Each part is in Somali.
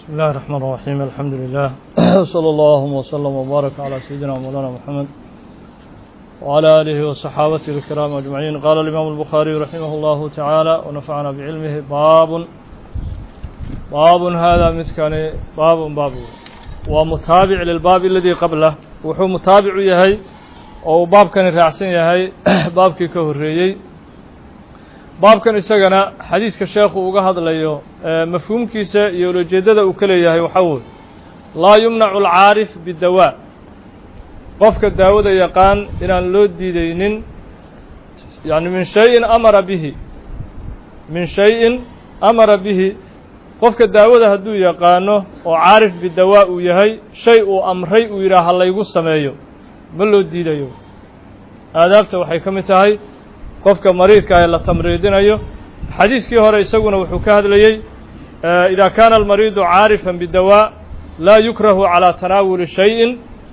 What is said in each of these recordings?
بسم الله الرحمن الرحيم الحمد لله صلى الله وسلم وبارك على سيدنا مولانا محمد وعلى آله وصحابته الكرام أجمعين. قال الإمام البخاري رحمه الله تعالى ونفعنا بعلمه باب هذا متكان باب ومتابع للباب الذي قبله وحو متابع يهي أو باب كان رأسين يهي باب كي كهريي باب كان إساقنا حديث كالشيخ وقهد ليه مفهوم كيسا يولوجيدة وكليه وحول لا يمنع العارف بالدواء قفك الداود يقان إلى اللود دينين يعني من شيء أمر به قفك الداود هدو يقانه وعارف بالدواء يهي شيء أمري ويراه الله يقول سمايه بلود دينيه آدابته وحيكمتهي qofka mariidka ay la tamriidinayo xadiiskii hore isaguna wuxuu ka hadlayay ida kana al-mariidu caarifan bidawaa la yukrahu ala tanaawul shay'in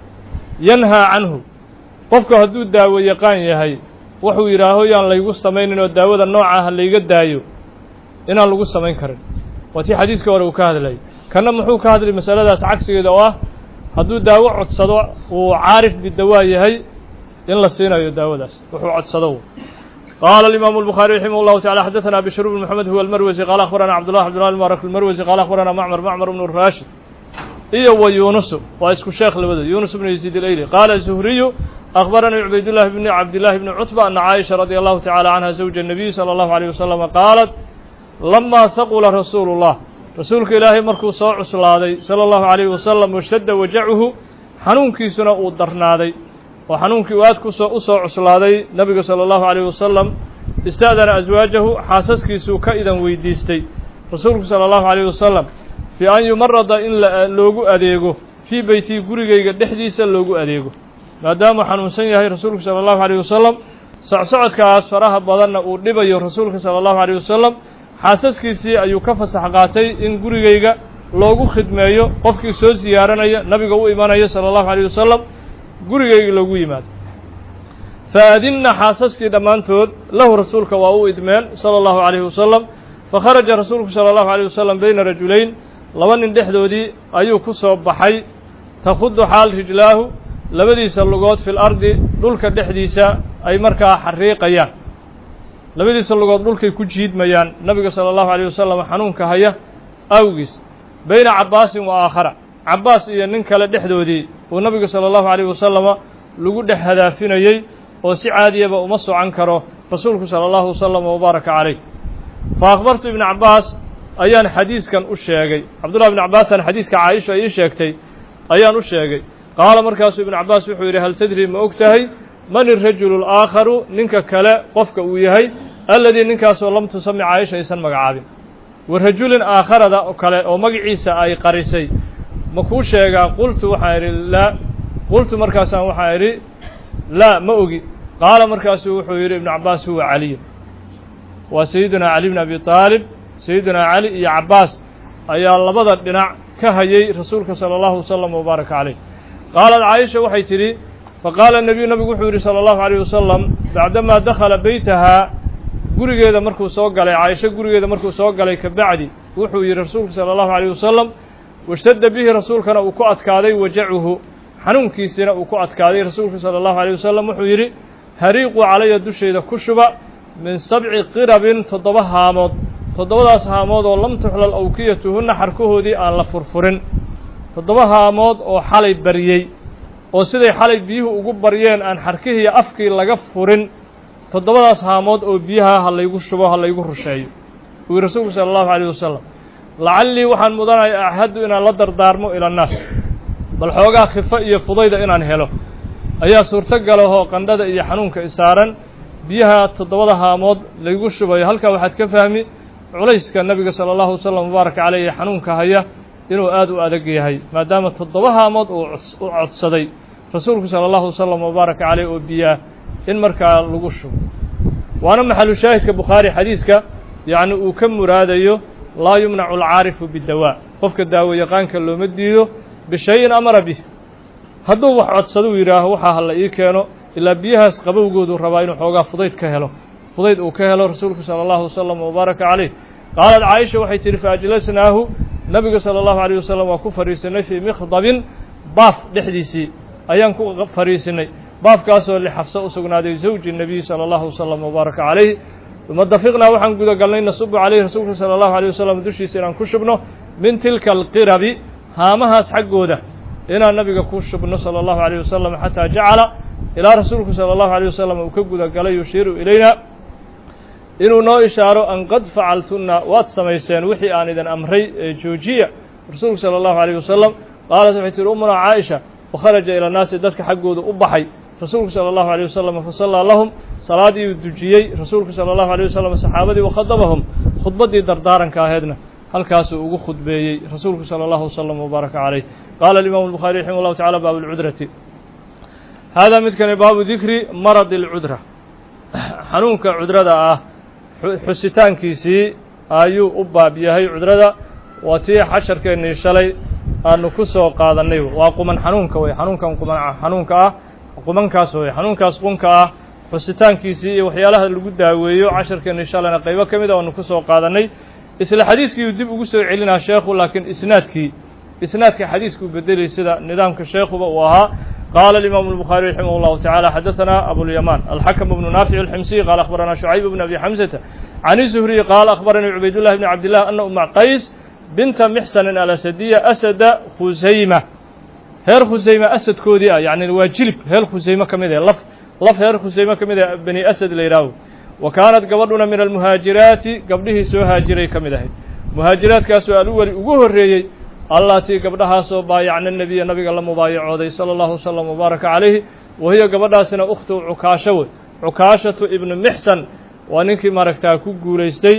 yanha anhu qofka hadduu daawo yaqaan yahay wuxuu yiraaho yaan laygu sameeynin oo daawada nooca ah layga daayo inaan lagu sameyn karin wati xadiiskii hore uu ka hadlayay kana muxuu ka hadlay masaladaas cagsigeeda oo ah hadduu daawo codsado uu caarif bidawaa yahay in la siinayo daawadaas wuxuu codsado. قال الإمام البخاري رحمه الله تعالى حدثنا بشر بن محمد هو المروزي قال أخبرنا عبد الله المبارك المروزي قال أخبرنا معمر بن الراشد ويونس واسكو الشيخ لبدر يونس بن يزيد الأيلي قال الزهري أخبرنا عبد الله بن عتبة أن عائشة رضي الله تعالى عنها زوج النبي صلى الله عليه وسلم قالت لما ثقل رسول الله رسولك إلهي مركو صاع صلى الله عليه وسلم واشتد وجعه حنون كيسنا ودرنادي وحنونك وادكو سو عسلادي نبي صلى الله عليه وسلم استأذن أزواجه حاسسكي سوكا إذا ويديستي رسولك صلى الله عليه وسلم في أن يمرض إن لوغو أديغو في بيتي قريقا دحديسا لوغو أديغو ما دام حنون سنيهي رسولك صلى الله عليه وسلم سعسعدك أسفرها بضنا ودبي رسولك صلى الله عليه وسلم حاسسكي سي أيو كفس حقاتي إن قريقا لوغو خدميو قفكي سو زيارنا نبي قو إيمانا صلى الله عليه وسلم gurigayga lagu yimaado faadinna xaasaskii dhammaantood lahu rasuulka waa u idmeen sala allahu calayhi wasalam fakharaja rasuulku sala allahu calayhi wasalam bayna rajulayn laba nin dhexdoodii ayuu ku soo baxay takhudu xaal rijlaahu labadiisa lugood fil ardi dhulka dhexdiisa ay markaa xariiqayaan labadiisa lugood dhulkay ku jiidmayaan nabiga sala allahu calayhi wasalam xanuunka haya awgiis bayna cabbaasin wa aakhara cabbaas iyo nin kale dhexdoodii uu nabiga sala allahu calayhi wasalama lagu dhex hadaafinayey oo si caadiyaba uma socan karo rasuulku sala allahu wasalam wabaaraka calayh fa akhbartu ibna cabbaas ayaan xadiiskan u sheegay cabdullahi ibna cabbaasaan xadiiska caaisha ii sheegtay ayaan u sheegay qaala markaasuu ibna cabbaas wuxuu yidhi hal tadri ma og tahay man irajulu alaakharu ninka kale qofka uu yahay alladii ninkaasoo lam tusami caaisha aysan magacaabin wa rajulin aakharada oo kale oo magaciisa ay qarisay ma kuu sheegaa qultu waxaan idhi laa qultu markaasaan waxaan idhi laa ma ogi qaala markaasuu wuxuu yidhi ibnu cabbaas huwa caliy waa sayidunaa cali bn abi aalib sayidunaa cali iyo cabbaas ayaa labada dhinac ka hayay rasuulka sala allahu wasalam wabaaraka calayh qaalat caaisha waxay tidhi faqaala nabiyu nabigu wuxuu yidhi sala allahu calayh wasalam bacdamaa dakhala beytahaa gurigeeda markuu soo galay caaisha gurigeeda markuu soo galay ka bacdi wuxuu yidhi rasuulku sala allahu calayh wasalam washtadda bihi rasuulkana uu ku adkaaday wajacuhu xanuunkiisina uu ku adkaaday rasuulku sala allahu alayh wasalam wuxuu yidhi hariiquu calaya dushayda ku shuba min 7 qirabin 7 haamood 7daas haamood oo lam tuxlal awkiyatuhunna xarkahoodii aan la furfurin 7 haamood oo xalay baryey oo siday xalay biyuhu ugu baryeen aan xarkihii iyo afkii laga furin 7daas haamood oo biyaha ha laygu shubo ha laygu rusheeyo uu rasuulku sala allahu alayh wasalam lacallii waxaan mudanaya axaddu inaan la dardaarmo ila annaas bal xoogaa khifa iyo fudayda inaan helo ayaa suurtogalahoo qandhada iyo xanuunka isaaran biyaha 7 haamood laygu shubayo halkaa waxaad ka fahmi culayska nabiga sala allahu wasalam wabaaraka caleyh ee xanuunka haya inuu aad u adag yahay maadaama 7 haamood uu codsaday rasuulku sala allahu wasalam wabaaraka caleyh oo biyaa in markaa lagu shubo waana maxalu shaahidka bukhaari xadiiska yacni uu ka muraadayo laa yumnacu alcaarifu bidawaa qofka daawo yaqaanka looma diido bishayin amara bih hadduu wax codsado yidhaaho waxaa hala ii keeno ilaa biyahaas qabowgoodu rabaa inuu xoogaa fudayd ka helo fudayd uu ka helo rasuulku sala allahu wasalam wabaaraka calayh qaalat caaisha waxay tidhi faajlasnaahu nabiga sala allahu alayh wasalam waa ku fariisinay fii mikhdabin baaf dhexdiisii ayaan ku fariisinay baafkaasoo lixafsa u sugnaaday zawji nabiy sala allahu wasalam wabaaraka calayh uma dafiqnaa waxaan guda galnay nasubu calayhi rasuulka sala allahu alayh wasalam dushiisa inaan ku shubno min tilka alqirabi haamahaas xaggooda inaan nabiga ku shubno sala allahu alayh wasalam xataa jacala ilaa rasuulku sala allahu alayh wasalam uu ka guda galay yushiiru ilayna inuu noo ishaaro an qad facaltunna waad samayseen wixii aan idin amray ee joojiya rasuulku sala allahu alayh wasalam qaalat waxay tihi umuna caaisha wakharaja ila naasi dadka xaggooda u baxay rasuulku sala allahu alayh wasalam fasallaa lahum salaadii uu dujiyey rasuulku sala allahu alayh wasalam saxaabadii wakhadabahum khudbaddii dardaaranka aheedna halkaasuu ugu khudbeeyey rasuulku sala allahu wasalam wabaaraka calayh qaala alimaamu albukhaari raximah llahu tacala baabu alcudrati haadaa midkani baabu dikri maradi alcudra xanuunka cudrada ah xusitaankiisii ayuu u baab yahay cudrada waa tii xasharkeennii shalay aanu ku soo qaadannay waa quman xanuunka wey xanuunkan quman xanuunka ah qumankaas wey xanuunkaas qunka ah xusitaankiisii iyo waxyaalaha lagu daaweeyo casharkeennii shalayna qaybo ka mid a aanu ku soo qaadannay isla xadiiskiiuu dib ugu soo celinaa sheekhu laakiin isnaadka xadiiskuu bedelay sida nidaamka sheekhuba uu ahaa qaala alimaamu albukhaari raximah allahu tacala xadaثanaa abulyamaan alxakm bnu naafic alximsiy qaala akhbaranaa shucayb bn abi xamsata can zuhriy qaala akhbaranii cubaydullahi bni cabdillah ana uma qays binta mixsanin alasadiya asada khusayma reer khusayma asadkoodii ah yani waa jilib reer khusayme ka mid laf reer khusayme ka mid ah bani asad la yidhaaho wa kaanat gabadhuna min almuhaajiraati gabdhihii soo haajiray ka mid ahayd muhaajiraadkaasoo aluweli ugu horreeyey allatii gabdhahaasoo baayacna nebiya nabiga la mubaayacooday sala allahu wasalam wabaaraka calayhi wahiya gabadhaasina ukhtu cukaasho wey cukaashatu ibnu mixsan waa ninkii maaragtaa ku guulaystay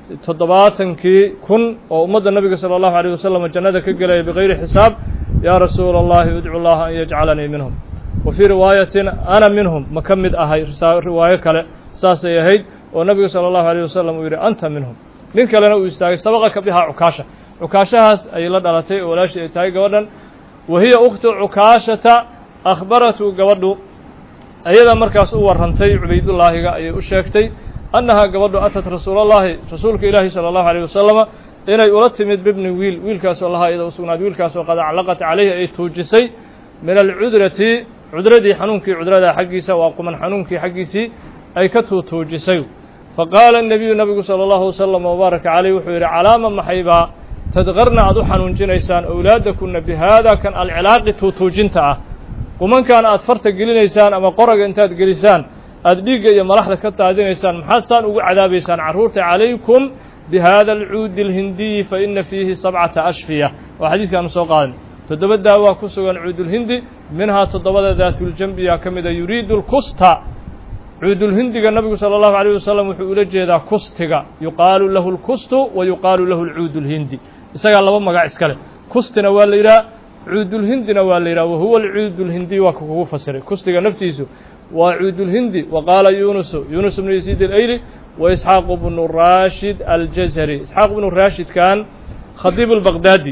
70,000 oo ummadda nabiga sala allahu alayh wasalam jannada ka gelaya bigayri xisaab yaa rasuula allahi udcu llaha an yajcalanii minhum wa fii riwaayatin ana minhum ma ka mid ahay riwaayo kale saasay ahayd oo nabiga sala allahu alayh wasalam uu yidhi anta minhum nin kalena uu istaagay sabaqaka bihaa cukaasha cukaashahaas ayay la dhalatay oo walaashii ay tahay gabadhan wahiya ukhtu cukaashata akhbaratu gabadhu ayada markaas u warrantay cubaydullaahiga ayay u sheegtay annahaa gabadhu atat rasuulallaahi rasuulka ilaahi sala allahu alayh wasalama inay ula timid bibni wiilkaasoo lahaa iyada u sugnaad wiilkaasoo qad aclaqat calayhi ay tuujisay min alcudrati cudradii xanuunkii cudrada xaggiisa waa quman xanuunkii xaggiisii ay ka tuujisay faqaala الnabiyu nabigu salى اllahu wasalam wbaaraka calayh wuxuu yidhi calaama maxaybaa tadkarna aad u xanuunjinaysaan awlaadakuna bihaada kan alcilaaqi tuutuujinta ah qumankan aad farta gelinaysaan ama qoraga intaad gelisaan aad dhiigga iyo malaxda ka daadinaysaan maxaad saan ugu cadaabaysaan carruurta calaykum bihada alcuudi اlhindiyi faina fiihi 7 ashfiya waa xadiiskaanu soo qaadan 7 daawaa ku sugan cuudulhindi minhaa 7 daatuljambiya ka mida yuriidu اlkusta cuudulhindiga nabigu salى اllahu عalيه wasalam wuxuu ula jeedaa kustiga yuqaalu lahu اlkustu wa yuqaalu lahu اlcuudulhindi isagaa laba magac iska leh kustina waa la yidhaha cuudulhindina waa la yidhaha wahuwa alcuudulhindiy waa ka kugu fasiray kustiga naftiisu waa cuudulhindi wa qaala yunus bnu yasiid alayli wa isxaaq bnu rashid aljazari isxaaq bnu raashidkan khadiib اlbaqdaadi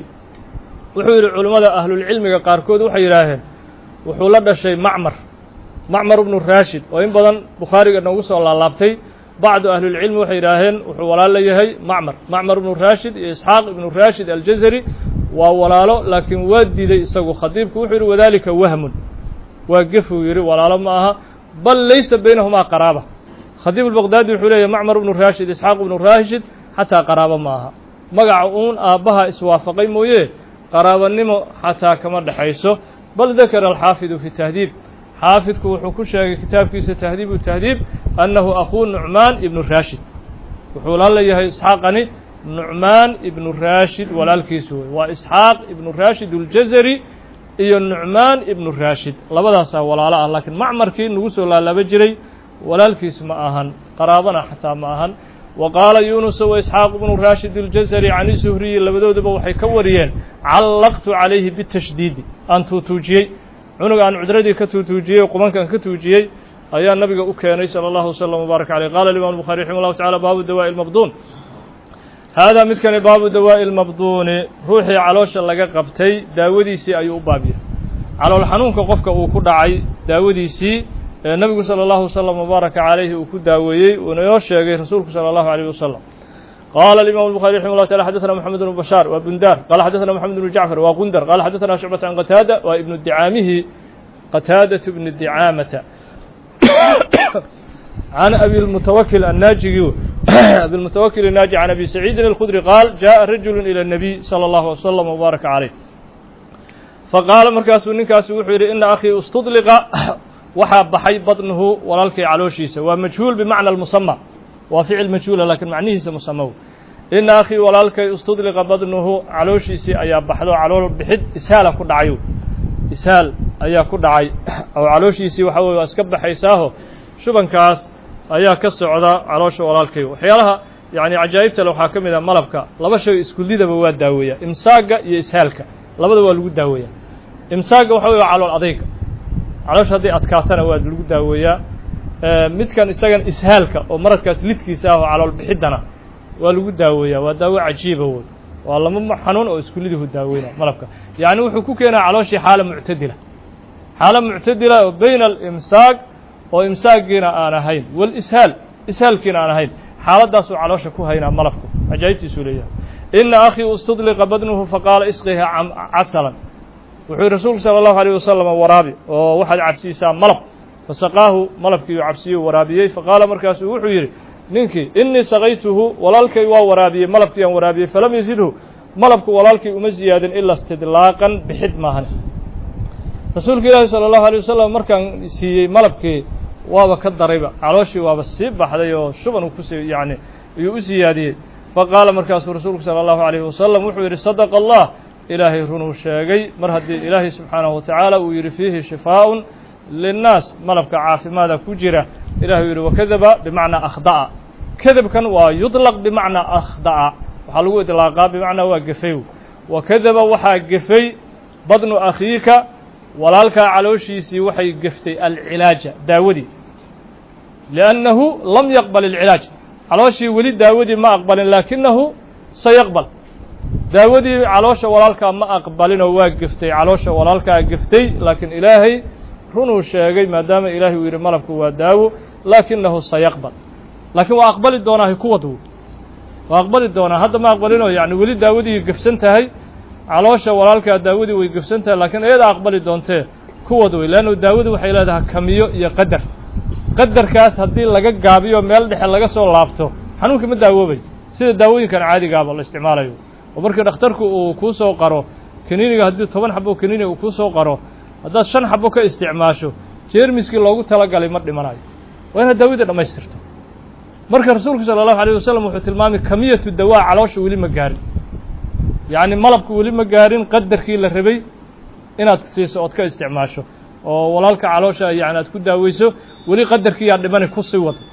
wuxuu yidhi culimmada ahlulcilmiga qaarkood waxay yidhaaheen wuxuu la dhashay macmar bnu raashid oo in badan bukhaariga noogu soo laalaabtay bacdu ahlilcilmi waxay yidhaaheen wuxuu walaal la yahay macmar ibnu raashid iyo isxaaq ibnu raashid aljazari waa walaalo laakiin waa diiday isagu khadiibku wuxuu yidhi wadalika wahmun waa gefuu yidhi walaalo ma aha bal laysa baynahumaa qaraaba khadiib albaqdaadi wuxuu leeyahy macmar ibnu raashid isxaaq ibnu raashid xataa qaraabo ma aha magaca uun aabbaha iswaafaqay mooye qaraabanimo xataa kama dhexayso bal dakara alxaafidu fi tahdiib xaafidku wuxuu ku sheegay kitaabkiisa tahdiibu tahdiib annahu akhuu nucmaan ibnu raashid wuxuu la leeyahay isxaaqani nucmaan ibnu raashid walaalkiisu wey waa isxaaq ibnu raashid aljazari iyo nucmaan ibnu raashid labadaasaa walaalo ah laakiin macmarkii nagu soo laalaaba jiray walaalkiis ma ahan qaraabana xataa ma ahan wa qaala yuunus wa isxaaq ibnu raashid aljazari can zuhriyi labadooduba waxay ka wariyeen callaqtu calayhi bitashdiidi aan tuutuujiyey cunuga aan cudradii ka tuutuujiyey qumankan ka tuujiyey ayaa nabiga u keenay salى اllahu waslm wbaarak aleyh qala imam bukhari raximah اllahu tacala baabu dawaaءi اlmabduun haadaa midkani baabu dawaaءi اlmabduuni ruuxii caloosha laga qabtay daawadiisii ayuu u baab yahay calool xanuunka qofka uu ku dhacay daawadiisii ee nabigu salى اllahu waslm wbaaraka calayhi uu ku daaweeyey uuna inoo sheegay rasuulku salى اllahu عalيه wasalam قال الإمام البخاري رحمه الله تعالى حدثنا محمد بن بشار وبندار قال حدثنا محمد بن جعفر وغندر قال حدثنا شعبة عن قتادة وابن الدعامه قتادة بن الدعامة عن أبي المتوكل الناجي أبي المتوكل الناجي عن أبي سعيد الخدري قال جاء رجل إلى النبي صلى الله عليه وسلم وبارك عليه فقال مركاس نكاس وحير إن أخي استطلق وحاب بحي بطنه ولالك علوشيس ومجهول بمعنى المسمى وفعل مجهول لكن معنيه مسمى إن أخي ولالك استطلق بطنه علوشيس أي بحلو علول بحد إسهال كل عيو إسهال أي كل عي أو علوشيس وحاول أسكب حيساه شبن كاس ayaa ka socda caloosha walaalkay waxyaalaha yani cajaa'ibta loo xakamida malabka laba shay isku lidaba waa daaweeya imsaaga iyo ishaalka labada waa lagu daaweeya imsaaga waxa weeye calool adayga caloosha hadii adkaatana waa lagu daaweeya midkan isagan ishaalka oo maradkaas lidkiisa ah oo calool bixidana waa lagu daaweeya waa daawo cajiib ah waa lama xanuun oo isku liduhu daaweeyna malabka yani wuxuu ku keenaa calooshii xaala mu'tadila oo bayna al-imsaak oo imsaagiina aan ahayn wal ishaalkiina aan ahayn xaaladaas oo caloosha ku hayna malabku ajaayibtiisu leeyahay inna akhi ustadliqa badnuhu faqala isqiha asalan wuxuu rasuulku sallallahu alayhi wasallam waraabi oo waxaad cabsiisaa malab fasaqaahu malabkii uu cabsiyo waraabiyay faqala markaas wuxuu yiri ninkii inni saqaytuhu walaalkay waa waraabiyay malabkii aan waraabiyay falam yazidhu malabku walaalkii uma ziyaadin illa istidlaaqan bixid maahan rasuulku ilaahi sallallahu alayhi wasallam markaan siiyay malabkii waaba ka darayba calooshii waaba sii baxday oo shuban uu ku sii yani uu siyaadiyay faqala markaas rasuulku sallallahu alayhi wasallam wuxuu yiri sadaqa allah ilaahi runuu sheegay mar hadii ilaahi subhanahu wa ta'ala uu yiri fihi shifaa'un linnaas malabka caafimaada ku jira ilaahi yiri wakadaba bimaana akhda'a kadabkan waa yudlaq bimaana akhda'a waxa lagu idlaaqaa bimaana waa gafay wakadaba waxa gafay badnu akhiika walaalka calooshiisii waxay gaftay al-ilaaja daawadii li'annahu lam yaqbal al-ilaaj calooshii wali daawadii ma aqbalin laakinahu sayaqbal daawadii caloosha walaalka ma aqbalin oo waa gaftay caloosha walaalka gaftay laakin ilaahay runuu sheegay maadaama ilaahay uu yiri malabku waa daawo laakinahu sayaqbal laakin waa aqbali doonaa ku wado waa aqbali doonaa hadda ma aqbalino yani wali daawadii gafsan tahay caloosha walaalka daawadii way gafsantahay laakiin ayada aqbali doontee kuwad way laano daawadu waxay leedahay kamiyo iyo qadarkaas hadii laga gaabiyo meel dhexe laga soo laabto xanuunka ma daawobay sida daawooyinkan caadiga ah la isticmaalayo oo markii dhakhtarku uu ku soo qaro kaniiniga hadii 10 xabo kaniini uu ku soo qaro hadaad 5 xabo ka isticmaasho jeermiskii loogu talagalay ma dhimanayo waa in daawada dhamaystirto marka rasuulku sallallahu alayhi wasallam wuxuu tilmaamay kamiyatu dawaa caloosha wali ma gaarin يعني ملبك ولي ما قارين قدركي la rabay inaad siiso ood ka isticmaasho oo walaalka caloosha yani aad ku daaweyso wali qadarkii yaa dhiman ku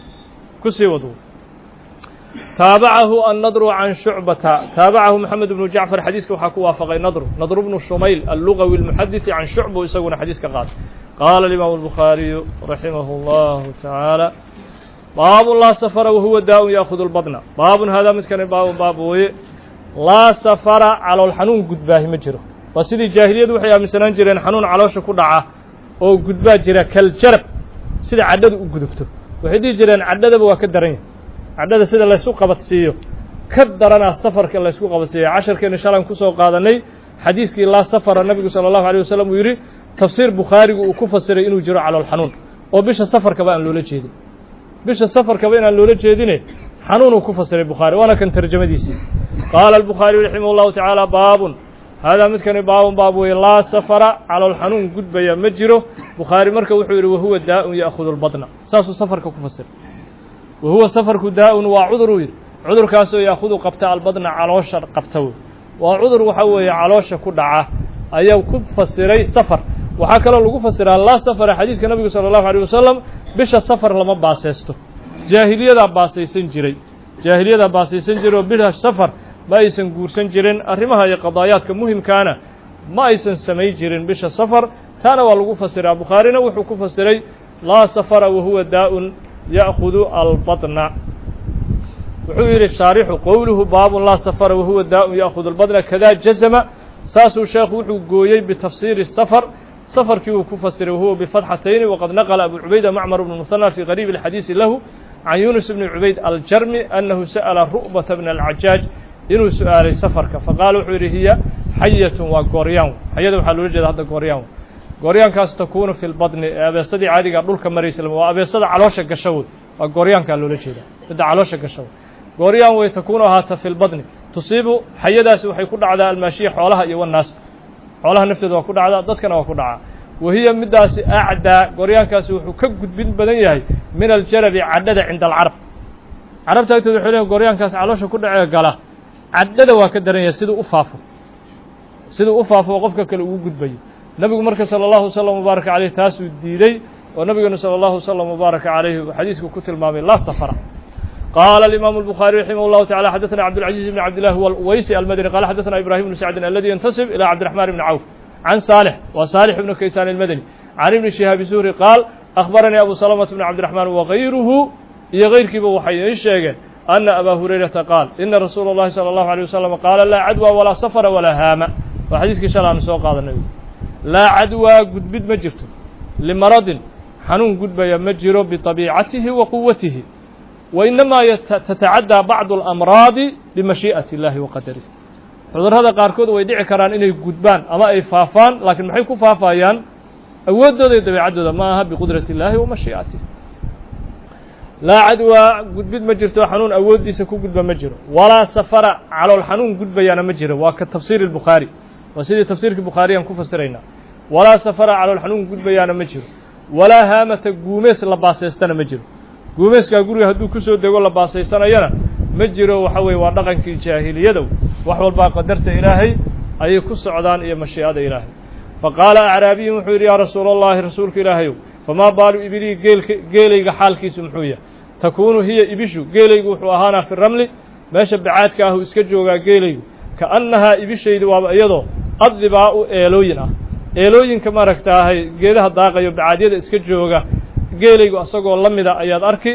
sii wado تابعه النضر عن شعبة تابعه محمد بن جعفر حديثك waxa ku waafaqay نضر بن شميل اللغوي المحدث عن شعبة isaguna حديثك قال الإمام البخاري رحمه الله تعالى باب لا سفر وهو داء يأخذ البطن باب هذا متكن باب laa safara calool xanuun gudbaahi ma jiro waa sidii jaahiliyadu waxay aaminsanaan jireen xanuun caloosha ku dhaca oo gudbaa jira kal jarab sida cadhadu u gudubto waxay dhihi jireen cadhadaba waa ka daran yahay cadhada sida la isku qabadsiiyo ka darana safarka la isku qabadsiiyo casharkeena shalan ku soo qaadanay xadiiskii laa safara nabigu sallallahu alayhi wasallam uu yiri tafsiir bukhaarigu uu ku fasiray inuu jiro calool xanuun oo bisha safarka baan loola jeedin bisha safarka baan loola jeedin xanuun uu ku fasiray bukhaari waana kan tarjumadiisii قال البخاري رحمه الله تعالى باب هذا متكن باب لا سفر على الحنون قدبيا مجره بخاري مركه وحير وهو داء يأخذ البطن ساس سفر كفسر وهو سفر داء وعذر عذر كاسو يأخذ قبطاء البطن على وشر قبطه وعذر وحوي على وش كدعه ايو كفسري سفر وحكى له فسر الله سفر حديث النبي صلى الله عليه وسلم بش السفر لما باسيستو جاهليه باسيسن جيري جاهليه باسيسن جيرو بش السفر ما aysan guursan jirin arrimaha iyo qadaayaadka muhiimkaana ma aysan samay jirin bisha safar taana waa lagu fasiraa bukhaarina wuxuu ku fasiray la safara wa huwa daa'un ya'khudhu al-batna wuxuu yiri shaarixu qowluhu baabun la safara wa huwa daa'un ya'khudhu al-batna kada jazama saasu sheekhu wuxuu gooyay bi tafsiir safar safarkii uu ku fasiray huwa bi fathatayn wa qad naqala abu ubayda ma'mar ibn musanna fi qarib al-hadith lahu عن يونس بن عبيد الجرمي أنه سأل رؤبة بن العجاج إنه سؤال سفرك فقال وحيره هي حية وقريان حية وحلو رجل هذا قريان قريان كاس تكون في البطن أبيصدي عادي قبل كمريس لما وأبيصدي علوشة قشود وقريان كان رجل بدأ علوشة قشود قريان ويتكون هذا في البطن تصيب حية داس وحيكون على الماشية حولها يو الناس حولها نفتد وكون على ضدكنا وكون على وهي مداس أعدى قريان كاس وحكجد بين بدنيه من الجرب عدد عند العرب عرب تأتي الحين قريان كاس علوشة كون على قلا عدد وكدرين يسيد أفافه وقفك كل وجود بي نبي مركز صلى الله عليه وسلم مبارك عليه تاسو الديني ونبي صلى الله عليه وسلم مبارك عليه حديث كتل مامي لا سفر قال الإمام البخاري رحمه الله تعالى حدثنا عبد العزيز بن عبد الله هو الأويسي المدني قال حدثنا إبراهيم بن سعد الذي ينتسب إلى عبد الرحمن بن عوف عن صالح وصالح بن كيسان المدني عن ابن شهاب الزهري قال أخبرني أبو سلمة بن عبد الرحمن وغيره يغير كيف وحي الشيخ أن أبا هريرة قال إن رسول الله صلى الله عليه وسلم قال لا عدوى ولا سفر ولا هامة وحديث كشلا نسوق هذا النبي لا عدوى قد بد مجرته لمرض حنون قد بيمجره بطبيعته وقوته وإنما تتعدى بعض الأمراض بمشيئة الله وقدره حضر هذا قاركود ويدعي كران إنه قدبان أما أي فافان لكن ما حيكون فافايان أود ذي يعدد معها بقدرة الله ومشيئته لا عدوى قد بد مجرته حنون أود يسكو قد بمجره ولا سفر على الحنون قد بيانا مجره وكتفسير البخاري وسيد تفسير البخاري أنكو فسرينا ولا سفر على الحنون قد بيانا مجره ولا هامة قوميس لباسيستان مجره قوميس كاقوري هدو كسو دقو لباسيستان ينا مجره وحوي وردقن كي جاهلية وحوال با قدرت إلهي أي كسو عدان إيا مشيئة إلهي فقال أعرابي محير يا رسول الله رسولك إلهي فما بالو إبلي قيليق حالكي سمحوية تكون هي إبشو قيليق وحواهانا في الرمل ما شبعات كاهو اسكجوغا قيليق كأنها إبشي دواب أيضو الضباء إيلوين كما ركتاهي قيلها الضاقة يبعادية اسكجوغا قيليق أساقو اللمدا أياد أركي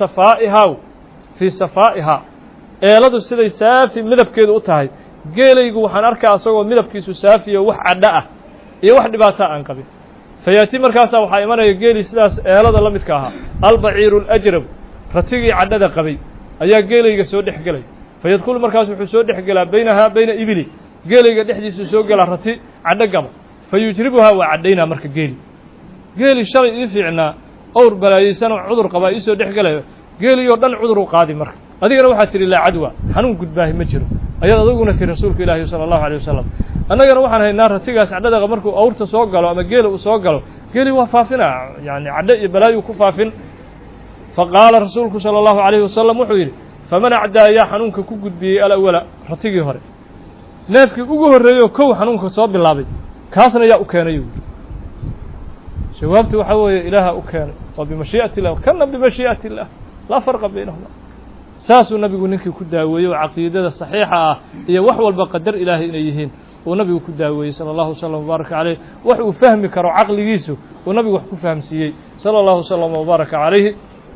في صفائها إيلادو سيدي سافي مدب كيدو أتاهي قيليق وحان أركا أساقو مدب كيسو سافي وح عداء iyo wax dhibaato aan qabin fayaati markaas waxa imanaya geeli sidaas eelada la midka aha albaciir alajrab ratigii cadada qabay ayaa geeliga soo dhexgalay fayadkhul markaas wuxuu soo dhexgalaa bayna ibli geeliga dhexdiisa soo gala rati cadagaba fayujribuha wa cadayna marka geeli shalay ii fiicnaa awr balaayaysan cudur qaba ii soo dhexgalay geeli oo dhan cudur u qaadi marka adigana waxa tiri la cadwa xanuun gudbaahi ma jiro ayada aduguna tiri rasuulka ilaahi sallallahu alayhi wasallam annagana waxaan haynaa ratigaas cadada markuu awrta soo galo ama geela uu soo galo geeli waa faafina yani cadda iyo balaayu ku faafin faqala rasuulku sallallahu alayhi wasallam wuxuu yiri faman acdaa ya xanuunka ku gudbiyay alawala ratigii hore neefkii ugu horeeyo kow xanuunka soo bilaabay kaasna yaa u keenay jawaabtu waxa weeye ilaaha u keenay oo bimashii'ati allah kana bimashii'ati allah la farqa baynahuma saasuu nabigu ninkii ku daaweeyey caqiidada saxiixa ah iyo wax walba qadar ilaahay inay yihiin oo nabigu ku daaweeyey sallallahu alayhi wasallam baraka alayhi wax uu fahmi karo aqligiisu oo nabigu wax ku fahamsiiyey sallallahu alayhi wasallam baraka alayhi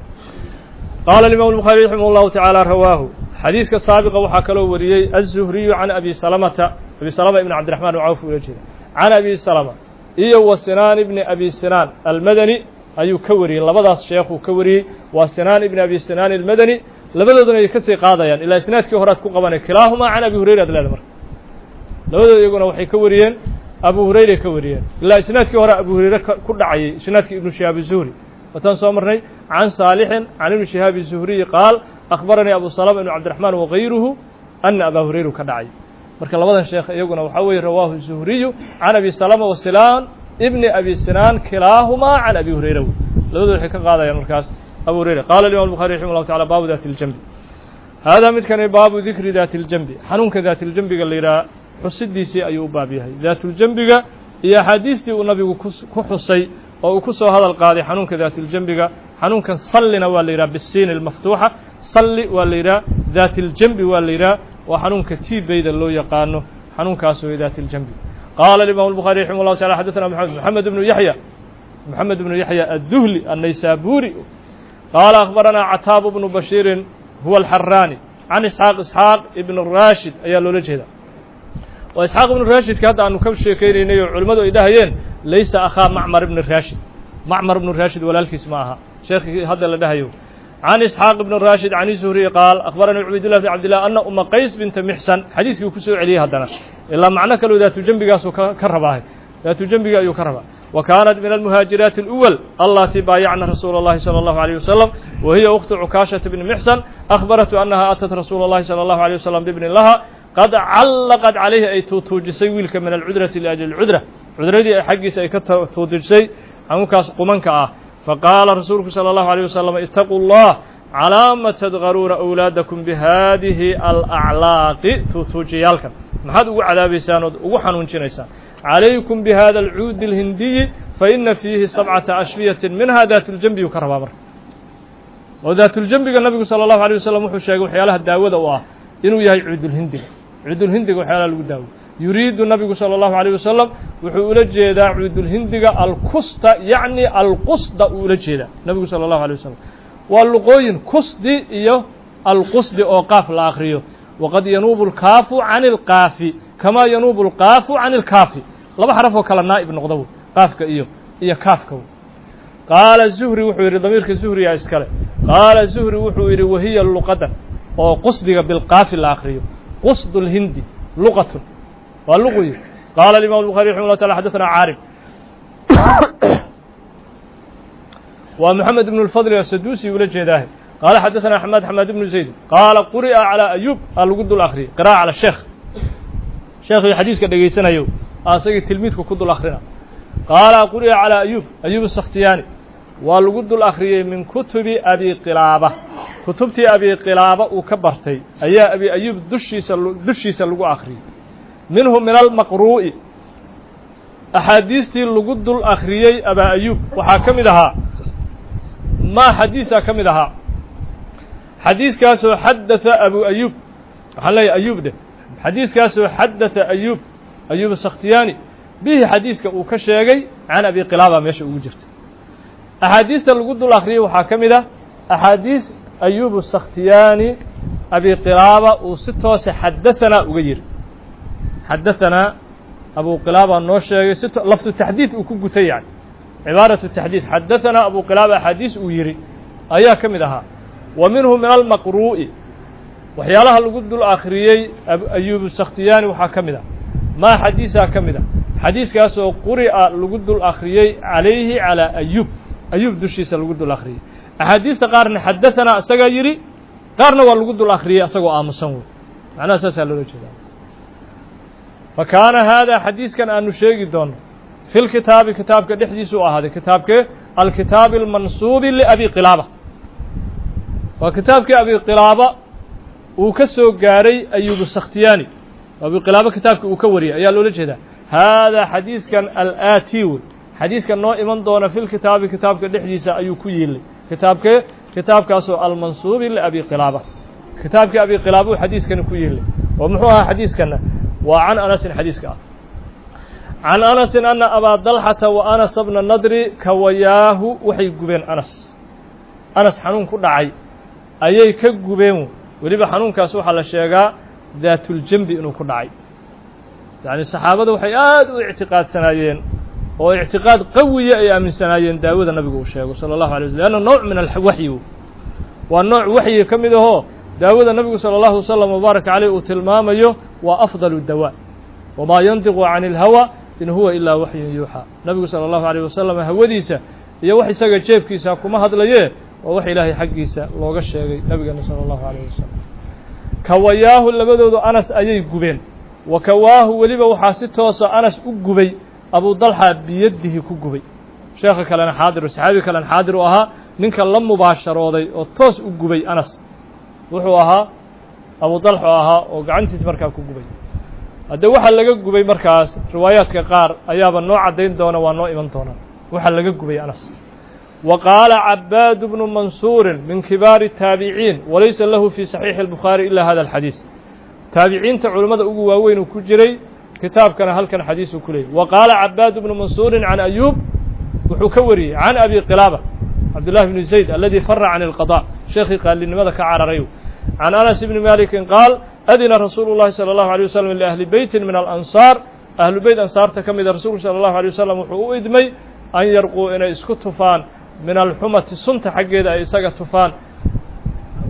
قال الإمام البخاري رحمه الله تعالى رواه حديث السابق وحكى وريي الزهري عن أبي سلمة بن عبد الرحمن وعوف وجهه عن أبي سلمة وسنان بن أبي سنان المدني أي كوري لبضع الشيخ كوري وسنان بن أبي سنان المدني لبضع يكسي قاضيا إلى إسناد كهرات كقبان كلاهما عن أبي هريرة الأمر لبضع يقول وحي كوريين أبو هريرة كوريين إلى إسناد كهرات أبو هريرة كل عي إسناد ابن شهاب الزهري وتنصمرني عن صالح عن ابن شهاب الزهري قال أخبرني أبو سلمة بن عبد الرحمن وغيره أن أبا هريرة كدعي marka labadan sheekh iyaguna waxa weey rawaahu zuhriyu an abi salama wa silan ibn abi sinan kilahuma an abi hurayra labadu waxay ka qaadayaan markaas abu hurayra qala imam bukhari rahimahullahu ta'ala baabu dhatil jambi hada midkan baabu dhikri dhatil jambi xanuunka dhatil jambiga leeyahay xusidiisi ayuu baab yahay dhatil jambiga iyo hadiistii uu nabigu ku xusay oo uu ku soo hadal qaaday xanuunka dhatil jambiga xanuunkan sallina waa leeyahay bisiin al-maftuha salli waa leeyahay dhatil jambi waa leeyahay وحنونك تيبيد اللو يقانو حنون كاسو ذات الجنب قال الإمام البخاري رحمه الله تعالى حدثنا محمد بن يحيى الذهلي النيسابوري قال أخبرنا عتاب بن بشير هو الحراني عن إسحاق ابن الراشد أي اللولجه وإسحاق بن الراشد كاد أنه كم شيء كيرين علماء إداهيين ليس أخا معمر بن الراشد ولا الكسماها شيخ هذا لدهيو عن إسحاق بن الراشد عن الزهري قال أخبرني عبيد الله بن عبد الله أن أم قيس بنت محسن حديث يكسو عليه هذا إلا معنى كلو ذات جنبك كرباه ذات جنبك أيو كرباه وكانت من المهاجرات الأول التي بايعنا رسول الله صلى الله عليه وسلم وهي أخت عكاشة بن محسن أخبرت أنها أتت رسول الله صلى الله عليه وسلم بابن لها قد علقت عليه أي توجسي ويلك من العذرة لأجل العذرة عذرة حقي توجسي عمكاس قمنك فقال رسولك صلى الله عليه وسلم اتقوا الله على ما تدغرون أولادكم بهذه الأعلاق توجيالك ما حد أقول عذابيسان وحنون شنيسان عليكم بهذا العود الهندي فإن فيه 7 أشفية منها ذات الجنب وكربابر وذات الجنب النبي صلى الله عليه وسلم وحشاق وحيالها الداودة إنه يهي عود الهندي عود الهندي وحيالها الداود يريد النبي صلى الله عليه وسلم وحول الجيدة عود الهندي القسط يعني القسط أول الجيدة النبي صلى الله عليه وسلم واللقوين قسط إيه القسط أو قاف الآخرية وقد ينوب الكاف عن القاف كما ينوب القاف عن الكاف لما حرفه كلا نائب نقضه قافك إيه كافك قال الزهري وحوير ضميرك الزهري يا إسكالي قال الزهري وحوير وهي اللقطة أو قصدك بالقاف الآخرية قصد الهندي لغة واللغوي قال الإمام البخاري رحمه الله تعالى حدثنا عارف ومحمد بن الفضل السدوسي ولجه قال حدثنا حماد بن زيد قال قرئ على أيوب القد الآخري قراءة على الشيخ شيخ الحديث كده جيسنا أيوب أصيغ تلميذك قد الآخرين قال قرئ على أيوب السختياني والقد الآخري من كتب أبي قلابة كتبتي أبي قلابة وكبرتي أي أبي أيوب دشي سلقوا آخري منهم من المقروء أحاديثتي اللقد الآخري أبا أيوب وحاكم لها ما حديثا كم لها حديث كاسو حدث أبو أيوب حلي أيوب ده حديث كاسو حدث أيوب السختياني به حديث وكشيغي عن أبي قلابة ماشي وجفت أحاديث القد الآخرية وحاكم له أحاديث أيوب السختياني أبي قلابة وستة حدثنا وغير حدثنا أبو قلابة النوشيغي ستة لفظ التحديث وكوكوتي يعني عبارة التحديث حدثنا أبو قلابة حديث ويري أيها كم لها ومنهم من المقروء وحيالها القد الآخرية أيوب السختياني وحاكمها ما حديثها كمدا حديث كاسو قرئ القد الآخرية عليه على أيوب دشيس القد الآخرية أحاديث قارن حدثنا أساقا يري قارن والقد الآخرية أساقا آمسانه معنى أساسا للوجه فكان هذا حديث كان أنه شيء دون في الكتاب كتابك دحديث هذا كتابك الكتاب المنصوب لأبي قلابة وكتابك أبي قلابة وكسو قاري أيوب السختياني أبي قلابة كتابك وكوري أيها الولد هذا حديث كان الآتي حديث كان نوع من دون في الكتاب كتابك دحديث أيو كويل كتابك أسو المنصوب لأبي قلابة كتابك أبي قلابة حديث كان كويل ومحوها حديث كان وعن أنس حديث كان عن أنس أن أبا ضلحة وأنس بن النضر كوياه وحي قبين أنس حنون كل عي أيي كقبين وليبا حنون كاسوح على الشيقاء ذات الجنب إنه كل عي يعني الصحابة وحيات واعتقاد سنايين واعتقاد قوي أي من سنايين داود النبي صلى الله عليه وسلم لأنه نوع من الوحي والنوع وحي كم إذا هو داود النبي صلى الله عليه وسلم وبارك عليه وتلماميه وأفضل الدواء وما ينطق عن الهوى إن هو إلا وحي يوحى النبي صلى الله عليه وسلم هوديسا يا وحي سجى جيبكيسا كما هذا ليه ووحي الله حقيسا لوغا شيغي نبينا صلى الله عليه وسلم كوياه لبدود أنس أيي غبين وكواه وليبا waxaa si toos ah Anas u gubay Abu Dalha biyadihi ku gubay sheekha kalena xaadir saxaabi kalena xaadir u ahaa ninka la mubaasharooday oo toos u gubay Anas wuxuu ahaa Abu Dalha ahaa oo gacantiis markaa ku gubay hadda waxa laga gubay markaas riwaayaadka qaar ayaaba noo cadeyn doona waa noo iman doona waxa laga gubay Anas وقال عباد بن منصور من كبار التابعين وليس له في صحيح البخاري إلا هذا الحديث تابعين علماء ugu waaweyn ku jiray kitaabkana halkan xadiis ku leeyahay وقال عباد بن منصور عن أيوب وحكوري عن أبي قلابة عبد الله بن زيد الذي فر عن القضاء شيخي قال لماذا كعرريو عن أنس بن مالك قال أذن رسول الله صلى الله عليه وسلم لأهل بيت من الأنصار أهل بيت أنصار تكمل رسول صلى الله عليه وسلم وحقوق أن يرقوا إن اسكت فان من الحمة السنت حقيدة إساق تفان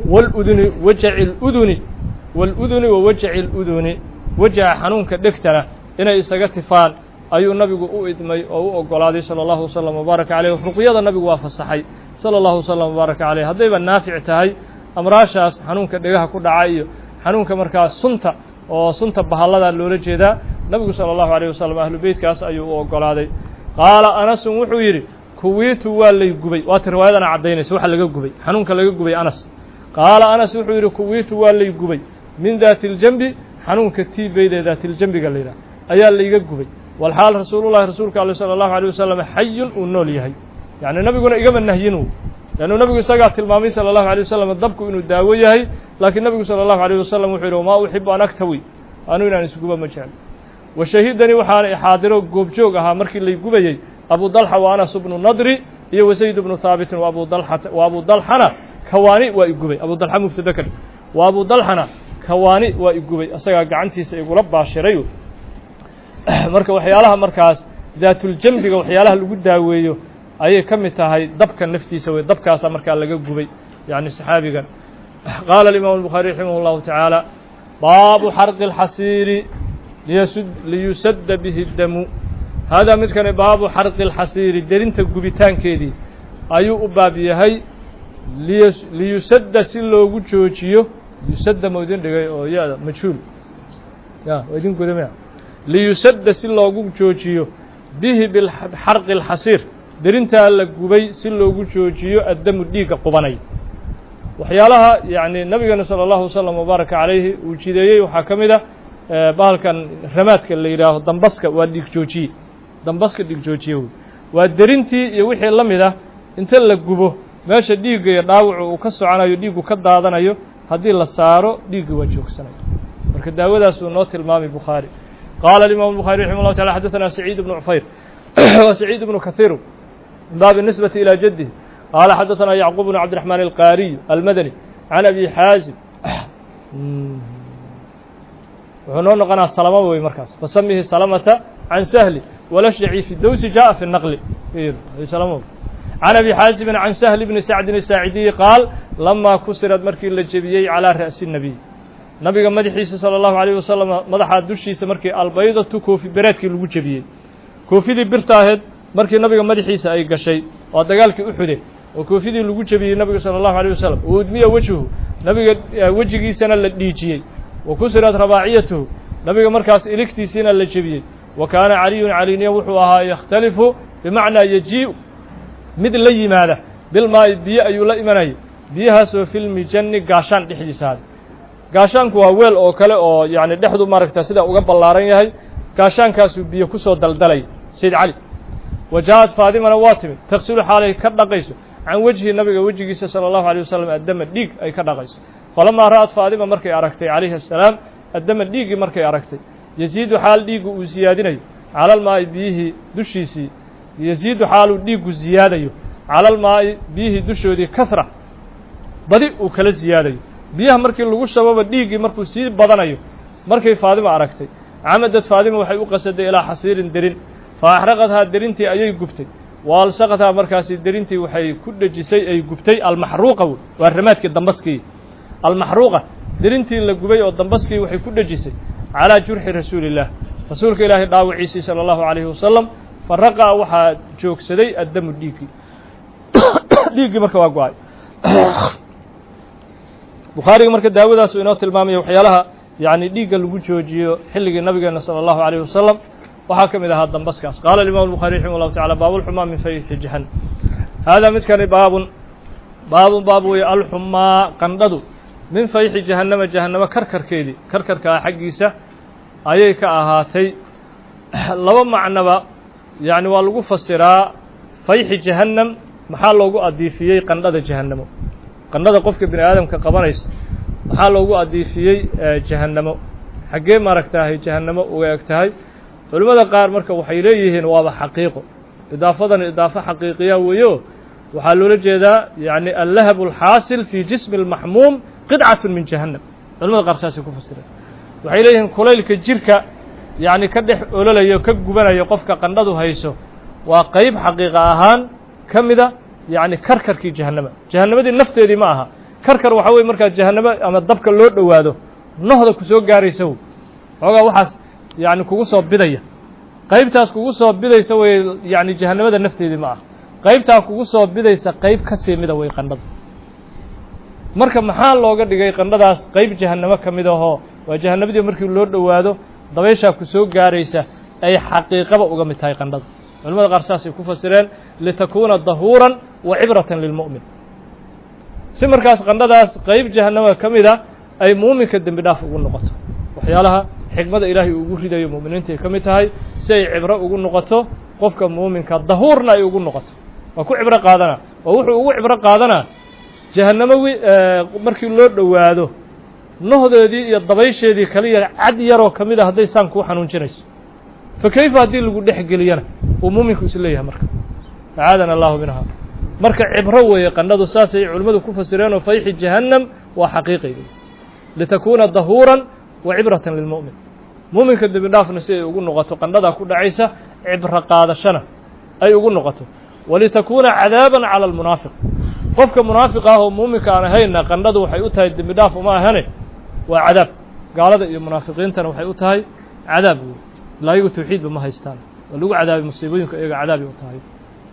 والأذن وجع الأذن والأذن ووجع الأذن وجع حنونك دكتنا إن إسقطفان أي النبي أؤدمي أو أقول صلى الله وسلم وبارك عليه رقية النبي وافصحي صلى الله وسلم وبارك عليه هذا يبقى نافع تهي أمراشاس حنونك دجاها كل عايو حنونك مركز سنت أو سنت بحالة اللورجة النبي صلى الله عليه وسلم أهل بيت كاس أي أقول قال أنس وحويري كويت واللي جبي وترواية أنا عدينا سوح اللي جبي حنونك اللي جبي أنس قال أنس وحويري كويت واللي جبي من ذات الجنب حنونك تي بيد ذات الجنب قال لنا أيا اللي جبي والحال رسول الله رسولك صلى الله عليه وسلم حي ونولي هي يعني النبي يقول إجابة النهينه لأنه النبي سقط المامي صلى الله عليه وسلم الضبك إنه داوية هي لكن النبي صلى الله عليه وسلم وحيره ما أحب أن أكتوي أنا يعني سكوبا مجال وشهيدني وحان حاضره جوبجوجها مركي اللي جوبي أبو ضلحة وأنس بن النضر هي وزيد بن ثابت وأبو ضلحة كواني وإجوبي أبو ضلحة مفتدكر وأبو ضلحة كواني وإجوبي أسرع عنتي سيقول ربع شريو marka waxyaalaha markaas daatul jambiga waxyaalaha lagu daaweeyo ayay kamid tahay dabka naftiisa way dabkaas marka laga gubay yaani saxaabigan qala al-imam al-bukhari rahimahullahu ta'ala babu harq al-hasir liyusad bihi ad-dam hada midkan babu harq al-hasir darinta gubitaankeedii ayuu u baab yahay liyusad si loogu joojiyo yusad moodin dhigay oo yaada majhuul ya wadin gudamay ليسد سلوغو جوجيو به بالحرق الحصير درنتا لا غبي سلوغو جوجيو الدم ديق قبناي وحيالها يعني النبي صلى الله عليه وسلم وبارك عليه وجيديي waxa kamida baalkan ramaadka la yiraahdo dambaska waa dhiig jooji dambaska dhiig joojiyo waa darintii iyo wixii lamida inta la gubo meesha dhiigga iyo dhaawacu uu ka soconayo dhiigu ka daadanayo hadii la saaro dhiigga waa joogsanayo marka daawadaas uu noo tilmaamay Bukhari قال الإمام البخاري رحمه الله تعالى حدثنا سعيد بن عفير وسعيد بن كثير باب النسبة إلى جده قال حدثنا يعقوب بن عبد الرحمن القاري المدني عن أبي حازم وهنا قناة السلامة ومركز فسميه سلامة عن سهل والأشجعي في الدوس جاء في النقل سلامة عن أبي حازم عن سهل بن سعد الساعدي قال لما كسرت مركي الجبيي على رأس النبي nabiga madaxiisa sallallahu alayhi wasallam madaxa dushiisa markii albaydatu koofi bereedkii lagu jabiyay koofidii birtaaheed markii nabiga madaxiisa ay gashay oo dagaalkii uxude oo koofidii lagu jabiyay nabiga sallallahu alayhi wasallam oo udmiya wajhu nabiga wajigiisana la dhiijiyay wa kusirat rabaaciyatu nabiga markaas iligtiisina la jabiyay wa kaana caliyun caliniya wuxuu ahaa yakhtalifu bimacna yajiu mid la yimaada bil maa'i biyo ayuu la imanay biyahaasoo fil mijanni gaashaan dhexdiisa gaashaanku waa weel oo kale oo yaani dhexdu maragta sida uga ballaaran yahay gaashaankaas uu biyo ku soo daldalay Sayyid Ali wajaad Faadimana waatimi taqsilu xaalay ka dhaqayso aan wajhi nabiga wajigiisa sallallahu alayhi wasallam adama dhiig ay ka dhaqayso falama raat Faadima markay aragtay alayhi salaam adama dhiigi markay aragtay yaziidu xaal dhiigu uu ziyaadinayo cala al-maa'i bihi dushiisi yaziidu xaalu dhiigu ziyaadayo cala al-maa'i bihi dushoodii kasra badi uu kala ziyaadayo biyaha markii lagu shababa dhiigi markuu sii badanayo markay Faadima aragtay amadad Faadima waxay u qasaday ilaa xasiirin darin faahraqadha darintii ayay gubtay waalsaqadha markaas darintii waxay ku dhajisay ay gubtay al-mahruqa waa ramaadkii dambaskii al-mahruqa darintii la gubay oo dambaskii waxay ku dhajisay ala jurhi rasuulillah rasuulka ilaahi dhaawiciisa sallallahu alayhi wasallam faraqa waxa joogsaday adamu dhiigi marka waa go'ay Bukhari marka daawadaas inoo tilmaamay waxyaalaha yaani dhiiga lagu joojiyo xilliga nabigeena sallallahu alayhi wasallam waxa kamid ah dambaskaas qala al-imam al-bukhari rahimahullahu ta'ala babul humma min fayh jahannam hada midkan baabun al-humma qandadu min fayh jahannam karkarkeedii karkarka xaqiisa ayay ka ahaatay laba macnaba yaani waa lagu fasiraa fayh jahannam maxaa loogu adiifiyay qandada jahannamo qandada qofka bini aadamka qabanaysa waxa loogu adiifiyay jahannamo xagee maragtahay jahannamo uga egtahay culimada qaar marka waxay leeyihiin waaba xaqiiqo idaafadan idaafa xaqiiqiya weeyo waxa loola jeedaa yaani al-lahab al-hasil fi jism al-mahmum qid'atun min jahannam culimada qaar saasi ku fasireen waxay leeyihiin kulaylka jirka yaani ka dhex ololayo ka gubanayo qofka qandadu hayso waa qayb xaqiiqa ahaan kamida يعني كركركي جهنم جهنمدي نفتيدي ما aha karkar waxa weeye markaa jahannamo ama dabka loo dhowaado nohda ku soo gaaraysa xoogaa waxaas yacni kugu soo bidaya qaybtaas kugu soo bidaysa way yacni jahannamada nafteedii ma ah qaybtaa kugu soo bidaysa qayb ka sii mida way qandhada marka maxaa looga dhigay qandhadaas qayb jahannamo ka mid ahoo waa jahannamadii markii loo dhowaado dabayshaa ku soo gaaraysa ay xaqiiqaba uga mid tahay qandhada culamada qaar saasay ku fasireen litakuuna dahuuran wa cibratan lilmu'min si markaas qandhadaas qayb jahannama ka mid a ay muuminka dembi dhaaf ugu noqoto waxyaalaha xikmada ilaahay ugu ridayo mu'miniinta ay ka mid tahay si ay cibro ugu noqoto qofka muuminka dahuurna ay ugu noqoto waa ku cibro qaadana oo wuxuu ugu cibro qaadanaa jahannamo markii loo dhowaado nohdeedii iyo dabaysheedii kaliya cad yaroo ka mid a hadday saan kuu xanuunjinayso fa kayfa haddii lagu dhex geliyana uu muuminku is leeyahay marka acaadana allahu minha marka cibro weeye qandhadu saasay culimmadu ku fasireenoo fayxi jahannam waa xaqiiqayda litakuuna dahuuran wa cibratan lilmu'min muuminka dembi dhaafna si ay ugu noqoto qandhadaa ku dhacaysa cibro qaadashana ay ugu noqoto walitakuuna cadaaban cala almunaafiq qofka munaafiq ah oo muuminka aan ahayna qandhadu waxay u tahay dembi dhaaf uma ahane waa cadaab gaalada iyo munaafiqiintana waxay u tahay cadaab wey ilaa iyagu tawxiidba ma haystaan waa lagu cadaabay musiibooyinka iyaga cadaabay u tahay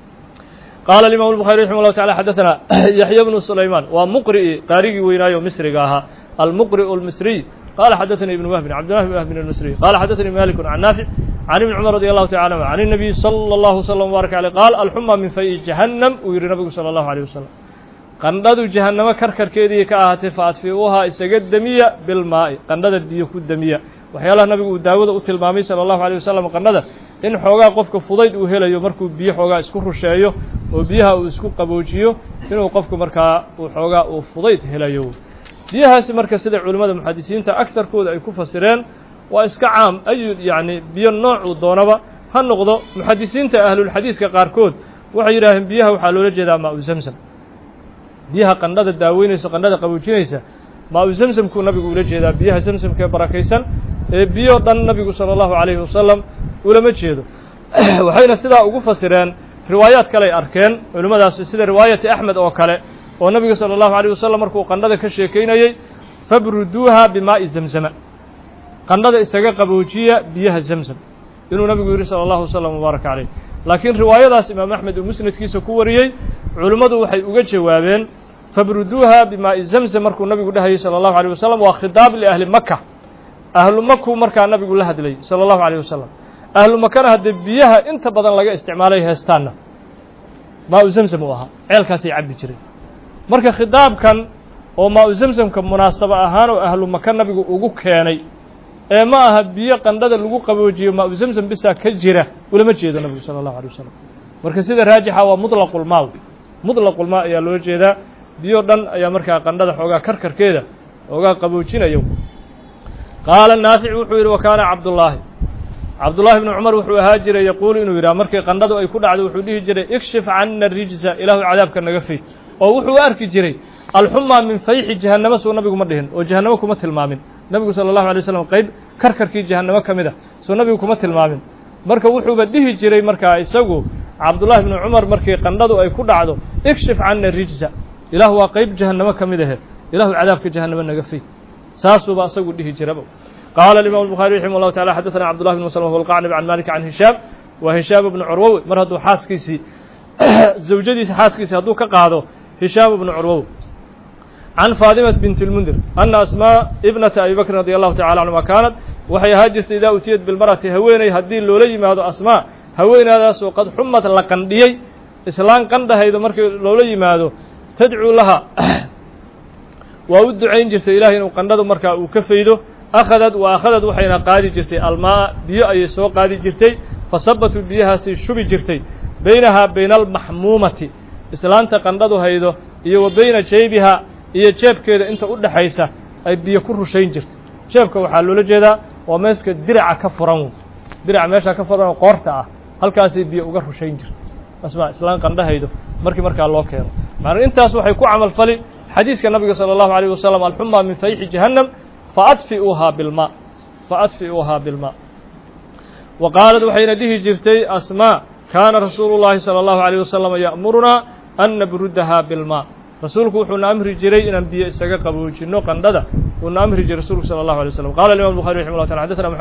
qaala alimam الbuخarي raximah الlahu taعala xadaثana yaحya bnu sulayman waa muqri'i qaarigii weynaayo misriga ahaa almuqri'u اlmisriy qala xadaثani ibn wahbin cabdillah bn wahbin الmisriy qala xadaثani malik can naafic can ibni cumar radi allahu taعala anhu can الnabiy salى اllahu slm wbaaraka alيh qaal alxuma min fay'i jahannam uu yihi nabigu salى اllahu عalيه wasalam qandhadu jahannamo karkarkeedii ka ahaatay faadfiuuhaa isaga demiya bilmaa'i qandhada biyo ku demiya waxyaalaha nabigu uu daawada u tilmaamay salى اllahu عalيه wasalam qandhada in xoogaa qofka fudayd uu helayo markuu biyo xoogaa isku rusheeyo oo biyaha uu isku qaboojiyo inuu qofku markaa uu xoogaa uu fudayd helayo biyahaasi marka sida culimmada muxadisiinta agtarkooda ay ku fasireen waa iska caam ayu yacni biyo noocuu doonaba ha noqdo muxadisiinta ahlulxadiiska qaarkood waxay yidhaaheen biyaha waxaa loola jeedaa maa-u zamzam biyaha qandhada daaweynaysa qandhada qaboojinaysa maa-u zamzamkuu nabigu ula jeedaa biyaha zamzamka ee barakaysan ee biyo dhan nabigu salى اllahu عalayhi wasalam ulama jeedo waxayna sidaa ugu fasireen riwaayaad kale ay arkeen culimmadaas sida riwaayati axmed oo kale oo nabiga salى اllahu عalيه wasalam markuu qandhada ka sheekaynayey fabruduuha bimaa'i zamzama qandhada isaga qaboojiya biyaha zamzam inuu nabigu yidhi salى اllahu wasalam wbaaraka calayh laakiin riwaayadaas imaam axmed uu musnadkiisa ku wariyey culimmadu waxay uga jawaabeen fabruduuha bimaa'i zamzam markuu nabigu dhahayey salى اllahu عalيه wasalam waa khidaab liahli maka ahlu maku markaa nabigu la hadlayy salى اllahu عalيه wasalam ahlu makana haddee biyaha inta badan laga isticmaalay heestaanna maa-u zamzam uu ahaa ceelkaasay cabbi jireen marka khidaabkan oo maa-u zamzamka munaasabo ahaan oo ahlu maka nabigu ugu keenay ee ma aha biyo qandhada lagu qaboojiyo maa-u zamzam bisaa ka jira ulama jeedo nabigu salى اllahu عalيه wasalam marka sida raajixa waa muطlaqulmaa muطlaqulmaa ayaa loola jeedaa biyo dhan ayaa markaa qandhada xoogaa karkarkeeda xoogaa qaboojinaya qaala naafic wuxuu yidhi wa kaana cabdullaahi cabdullahi bnu cumar wuxuu ahaa jiray yaquulu inuu yidhaha markii qandhadu ay ku dhacdo wuxuu dhihi jiray ikshif cana rijsa ilaahu cadaabka naga fayd oo wuxuu u arki jiray alxumaa min fayxi jahannama suu nabigu ma dhihin oo jahannamo kuma tilmaamin nabigu salى اllahu alay waslam qayb karkarkii jahannamo ka mid a suu nabigu kuma tilmaamin marka wuxuuba dhihi jiray markaa isagu cabdullahi bnu cumar markii qandhadu ay ku dhacdo ikshif cana rijsa ilaahu waa qayb jahannamo ka mid ahe ilaahu cadaabka jahannamo naga fayd saasuuba asagu dhihi jiraba qaala imam الbuخarي raximah الlahu taعala xadaثana cabdullah bn mslm wاlqacnib can malik can hishaam wa hishaam bnu curwow mar hadduu xaaskiisii zawjadiisa xaaskiisii hadduu ka qaado hishaam bnu curwow can faadimat bint اlmundir ana asmaa ibnata abi bakrin radi allahu tacala canhuma kaanat waxay ahaa jirtay idaa utiyat bilmarati haweeney haddii loola yimaado asmaa haweenaadaasoo qad xumad la qandhiyey islaan qandhahaydo markii loola yimaado tadcuu laha waa u ducayn jirtay ilahay inuu qandhadu markaa uu ka faydo akhadad wa akhadad waxayna qaadi jirtay almaa biyo ayay soo qaadi jirtay fasabatu biyahaasay shubi jirtay baynahaa bayna almaxmuumati islaanta qandhadu haydo iyo wa bayna jaybiha iyo jeebkeeda inta u dhexaysa ay biyo ku rushayn jirtay jeebka waxaa loola jeedaa waa meeska diraca ka furan diraca meeshaa ka furan oo qoorta ah halkaasay biyo uga rushayn jirtay asmaa islaan qandhahaydo markii markaa loo keeno macnaa intaas waxay ku camal fali xadiiska nabiga salى اllahu عalيه wasalam alxumaa min fayxi jahannam faadfiuuhaa bilmaa wa qaalad waxayna dhihi jirtay asmaa kaana rasuulu llaahi salى اllahu عalيه wasalam ya'murunaa an nabrudahaa bilmaa rasuulku wuxuuna amri jiray inaan biyo isaga qaboojino qandhada wuuna amri jiray rasuulku salى الlaه عليه وسلم qala الإمام البخاري رحimه الله تعالى xdثna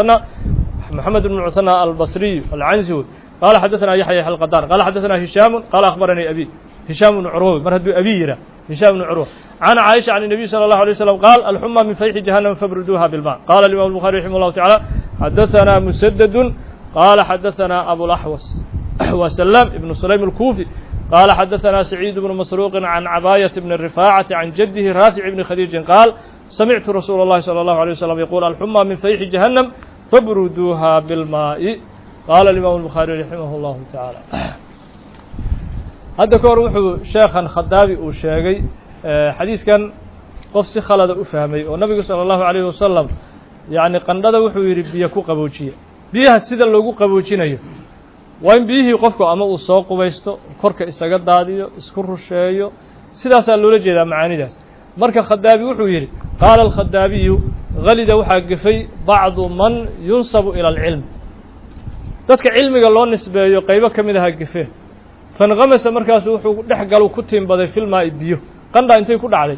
محمد بن المثنى البصري العنزي قال xdثna يحيى القطان قال xdثna هiشام قال أخبرني أبي هiشام بن عروة mar hadduu أbي yihah هiشام بن عروة عن عائشة عن النبي صلى الله عليه وسلم قال الحمى من فيح جهنم فابردوها بالماء قال الإمام البخاري رحمه الله تعالى xdثna مسدد قال xdثna أبو الأحوص وسلام بن سليم الكوفي قال xdثna سعيد بن مسروق عن عباية بن الرفاعة عن جده رافع بن خديج قال سمعت رسول الله صلى الله عليه وسلم يقول الحمى من فيح جهنم فابردوها بالماء قال الإمام البخاري رحمه الله تعالى hadda ka hor wuxuu sheekhan khadaabi uu sheegay xadiiskan qof si khalada u fahmay oo nabigu salى الlahu عalيه wasalam yani qandhada wuxuu yidhi biyo ku qaboojiya biyaha sida loogu qaboojinayo waa in biyihii qofku ama uu soo qubaysto korka isaga daadiyo isku rusheeyo sidaasaa loola jeedaa macaanidaas marka khadaabi wuxuu yidhi qaala alkhadaabiyu halida waxaa gefay bacdu man yunsabu ila alcilm dadka cilmiga loo nisbeeyo qaybo ka mid ahaa gefeen fankamasa markaasu wuxuu dhex galu ku tiimbaday filmaa'i biyo qandha intay ku dhacday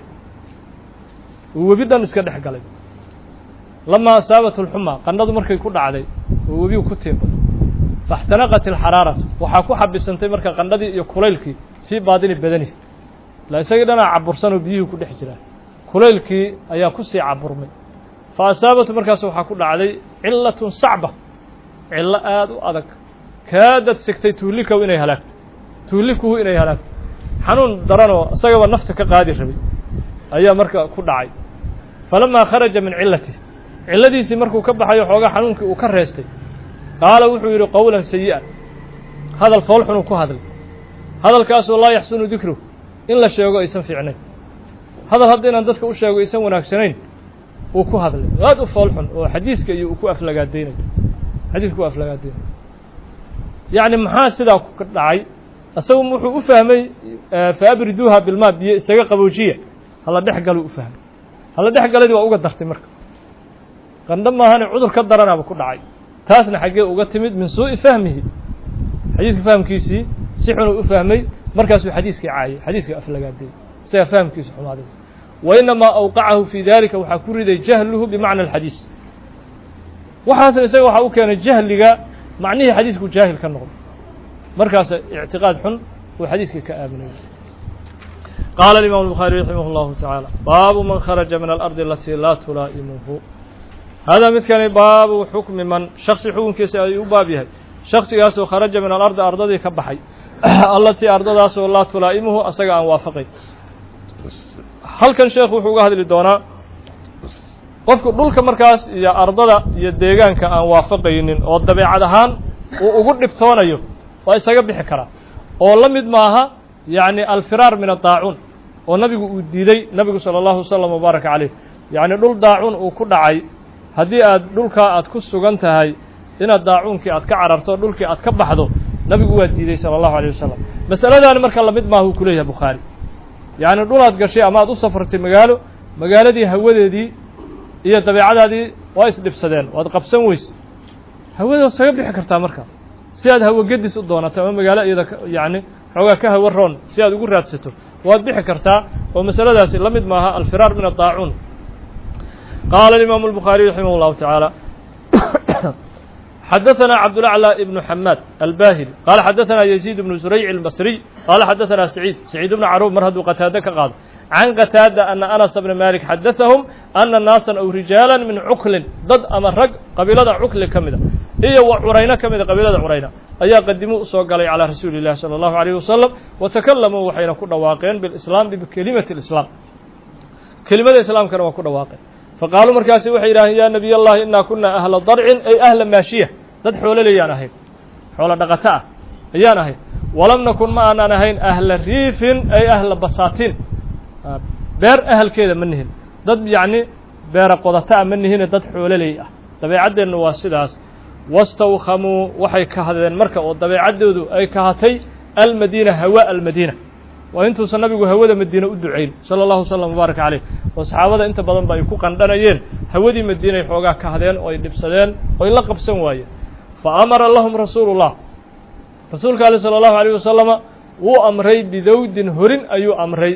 uu webi dhan iska dhex galay lamaa asaabat alxumaa qandhadu markay ku dhacday oo webigu ku tiimbaday faاxtanaqat alxaraaratu waxaa ku xabisantay marka qandhadii iyo kulaylkii fii baadini badanihi la isagii dhanaa cabursanoo biyihii ku dhex jiraa kulaylkii ayaa kusii caburmay fa asaabatu markaas waxaa ku dhacday cilatun sacba cillo aad u adag kaadad sigtay tuhlikahu inay halaagto tuhlikuhu inay halaagto xanuun daranoo isagaba nafta ka qaadi rabay ayaa marka ku dhacay falamaa kharaja min cilati cilladiisii markuu ka baxayo xoogaa xanuunkii uu ka reestay qaala wuxuu yidhi qowlan sayi'an hadal foolxunuu ku hadlay hadalkaasoo laa yaxsunu dikruh in la sheego aysan fiicnayn hadal hadda inaan dadka u sheego aysan wanaagsanayn uu ku hadlay aad u foolxun oo xadiiska iyo uu ku aflagaadaynayo xadiiska ku aflagaadaynayo yacni maxaa sidaa ka dhacay isagu wuxuu u fahmay faabriduuha bilmaa biyo isaga qaboojiya hala dhex galuu u fahmay hala dhex galadii waa uga dartay marka qandho maahane cudur ka daranaaba ku dhacay taasna xaggee uga timid min suu'i fahmihi xadiiska fahamkiisii si xunuu u fahmay markaasuu xadiiskii caayay xadiiska aflagaadayay isaga fahamkiisu xumaaday wa inamaa awqacahu fii dalika waxaa ku riday jahluhu bimacna alxadiis waxaasna isaga waxaa u keenay jahliga macnihii xadiisku jaahil ka noqday markaas ictiqaad xun uu xadiiskii ka aaminay qaala الإimam الbخaarي raximah الlahu taعaalى baabu man kharaja min alardi alatii laa tulaa'imuhu hada midkani baabu xukmi man shaksi xukunkiisa ayuu u baab yahay shaksigaasoo kharaja min alardi ardadii ka baxay allatii ardadaasoo laa tulaa'imuhu asaga aan waafaqayn halkan sheekhu wuxuu uga hadli doonaa qofku dhulka markaas iyo ardada iyo deegaanka aan waafaqaynin oo dabeecad ahaan uu ugu dhibtoonayo waa isaga bixi karaa oo la mid maaha yacni alfiraar min adaacuun oo nabigu uu diiday nabigu salى الlahu wasalam wbaaraka caleyh yacni dhul daacuun uu ku dhacay haddii aad dhulkaa aad ku sugan tahay inaad daacuunkii aad ka cararto dhulkii aad ka baxdo nabigu waa diiday salى الlahu عalيه wasalam masaladaani marka lamid maaha uu ku leeyahay bukhaari yacni dhulaad gashay ama aad u safartay magaalo magaaladii hawadeedii iyo dabeecadaadii waa isdhibsadeen waad qabsan weyse hawada isaga bixi kartaa marka si aad hawo gedis u doonato ama magaalo iyada yacni xoogaa ka hawo roon si aad ugu raadsato waad bixi kartaa oo masaladaasi la mid maaha alfiraar min adaacuun qaala الimaamu الbukhaariي raximah الlahu taعaalى xadaثna cabdالأعlى ibn xamaad albahili qaala xadaثna yaزيid bnu zurayc الbصriy qaala xadaثna saciid bn caruub mar hadduu qataade ka qaado can qataada ana anas bna malik xadaثahum ana naasan aw rijaala min cuklin dad ama rag qabiilada cukli ka mida iyo wa curayno ka mida qabiilada curayna ayaa qadimuu usoo galay calىa rasuuli الlahi salى الlahu عalيه wasalam watakalamuu waxayna ku dhawaaqeen biاlislaam bikelimati اlislaam kelimada islaamkana waa ku dhawaaqeen faqaaluu markaasi waxay yidhaaheen ya nabiy اllahi inaa kuna ahla darcin ay ahla maashiya dad xoololeyaan ahayn xoolo dhaqato ah ayaan ahayn walam nakun ma aanaan ahayn ahla riifin ay ahla basaatiin beer ahalkeeda ma nihin dad yacni beera qodata a ma nihine dad xoololey ah dabeecaddeenna waa sidaas wastawkhamuu waxay kahadeen marka oo dabeecaddoodu ay kahatay almadiina hawaa almadiina waa intuusan nabigu hawada madiine u ducayn salى الlahu wasalam wbaaraka caleyh oo saxaabada inta badan ba ay ku qandhanayeen hawadii madiinay xoogaa kahadeen oo ay dhibsadeen oo ay la qabsan waayeen faamara lahum rasuulu الlah rasuulka aleh salى الlahu عalيه wasalama wuu amray bidawdin horin ayuu amray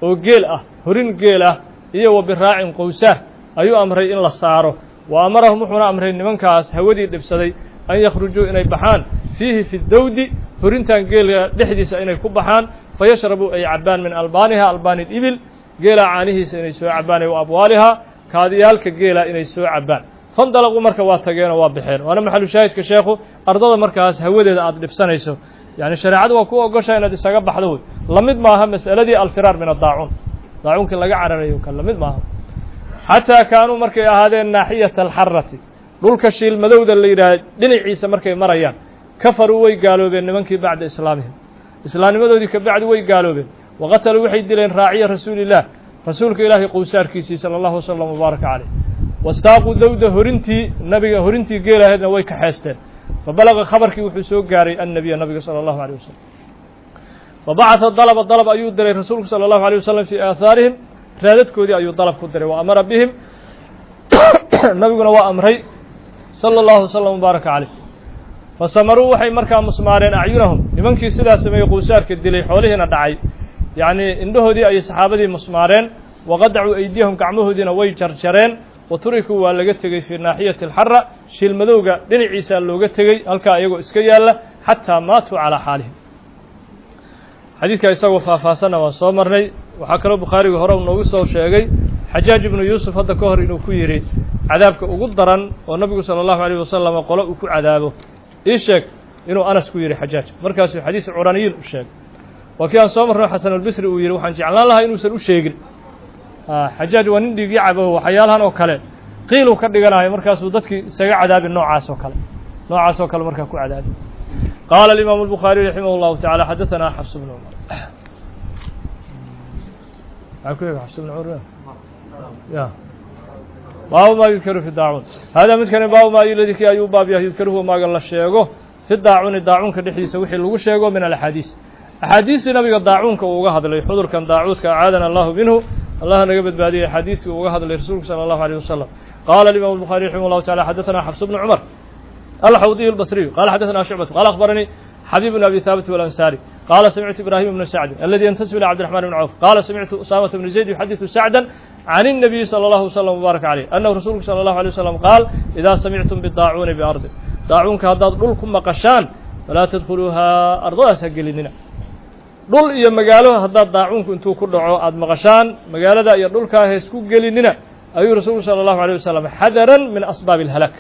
oo geel ah horin geel ah iyo wa biraacin qowsaah ayuu amray in la saaro wa amarahum wuxuuna amray nimankaas hawadii dhibsaday an yakhrujuu inay baxaan fiihi fi dawdi horintan geela dhexdiisa inay ku baxaan fayashrabuu ay cabbaan min albaaniha albaani ibil geela caanihiisa inay soo cabbaan wa abwaaliha kaadiyaalka geela inay soo cabbaan fandalaqu marka waa tageenoo waa baxeen waana maxalu shaahidka sheekhu ardada markaas hawadeeda aad dhibsanayso yani shareecadu waa ku ogoshaa inaad isaga baxdo wey lamid maaha mas'aladii alfiraar min adaacuun daacuunkii laga cararayo kan lamid maaha xataa kaanuu markay ahaadeen naaxiyata alxarati dhulka shiilmadowda la yidhaah dhinaciisa markay marayaan kafaruu way gaaloobeen nimankii bacda islaamihim islaamnimadoodii ka bacdi way gaaloobeen waqataluu waxay dileen raaciya rasuulillaah rasuulka ilaahay qowsaarkiisii sala allahu wasalam wabaaraka caleyh wastaaquu dawda horintii nabiga horintii geelaheedna way kaxeesteen fabalaga khabarkii wuxuu soo gaaray annabiya nabiga sala allahu aleyh wasalam fabacatha dalab ayuu diray rasuulku sala allahu aleyh wasalam fii aahaarihim raadadkoodii ayuu dalab ku diray wa amara bihim nabiguna waa amray sala allahu wasalam wabaaraka caleyh fasamaruu waxay markaa musmaareen acyunahum nimankii sidaa sameeyey qowsaarka dilay xoolihiina dhacay yacnii indhahoodii ayay saxaabadii musmaareen waqadacuu aydiyahum gacmahoodiina way jarjareen wa turikuu waa laga tegey fii naaxiyati alxara shiilmadowga dhinaciisaa looga tegey halkaa iyagoo iska yaalla xataa maatuu calaa xaalihim xadiidka isagoo faahfaahsanna waan soo marnay waxaa kaloo bukhaariga hore noogu soo sheegay xajaaj ibnu yuusuf hadda ka hor inuu ku yidhi cadaabka ugu daran oo nabigu sala allahu alayh wasalam qolo uu ku cadaabo ii sheeg inuu anas ku yidhi xajaaj markaasuu xadiis curaniyiin u sheegay waa kii aan soo marno xasanulbisri uu yidhi waxaan jeclaan lahaa inuusan u sheegin xajaaj waa nin dhiigii cabo waxyaalahan oo kale qiiluu ka dhiganayo markaasuu dadkii isaga cadaabi noocaas oo kale markaa ku cadaabi qaala alimaamu albukhaariy raximah llahu tacala xadaثana xafs bnu cumar maxaa ku ega xafs bnu cumar ya baabu maa yudkaru fi daacuun haadaa midkani baabu maa iladii kii ayuu baab yahay yudkaruhu maaga la sheego fi daacuni daacuunka dhexdiisa wixii lagu sheego min alaxaadiis axaadiistii nabiga daacuunka uu uga hadlay xudurkan daacuudka acaadana allahu minhu allah naga badbaadiyey axaadiistii uu uga hadlay rasuulku salى allahu alيyه wasalam qaala alimaamu الbukhariي raximah llahu taعala xadaثana xafs bnu cumar alxawdiy الbصriyu qala xadaثana shucbatu qala akhbaranii xabib bn abi haabit walansaari qaala samictu ibrahim bna sacdin aladi yantasib ilى cabdiraxman bn cawf qaala samictu usaamata bni zayd yuxadiثu sacda can الnabiyi salى allahu wslam wbaaraka caleyh annahu rasuulku salى allahu alيه wasalam qaal idaa samictum bidaacuuni biardi daacuunka haddaad dhul ku maqashaan falaa tadkhuluuhaa ardadaas ha gelinina dhul iyo magaalo haddaad daacuunku intuu ku dhaco aada maqashaan magaalada iyo dhulkaa ha isku gelinina ayuu rasuulku salى allahu alيه wasalam xadaran min asbaabi اlhalaag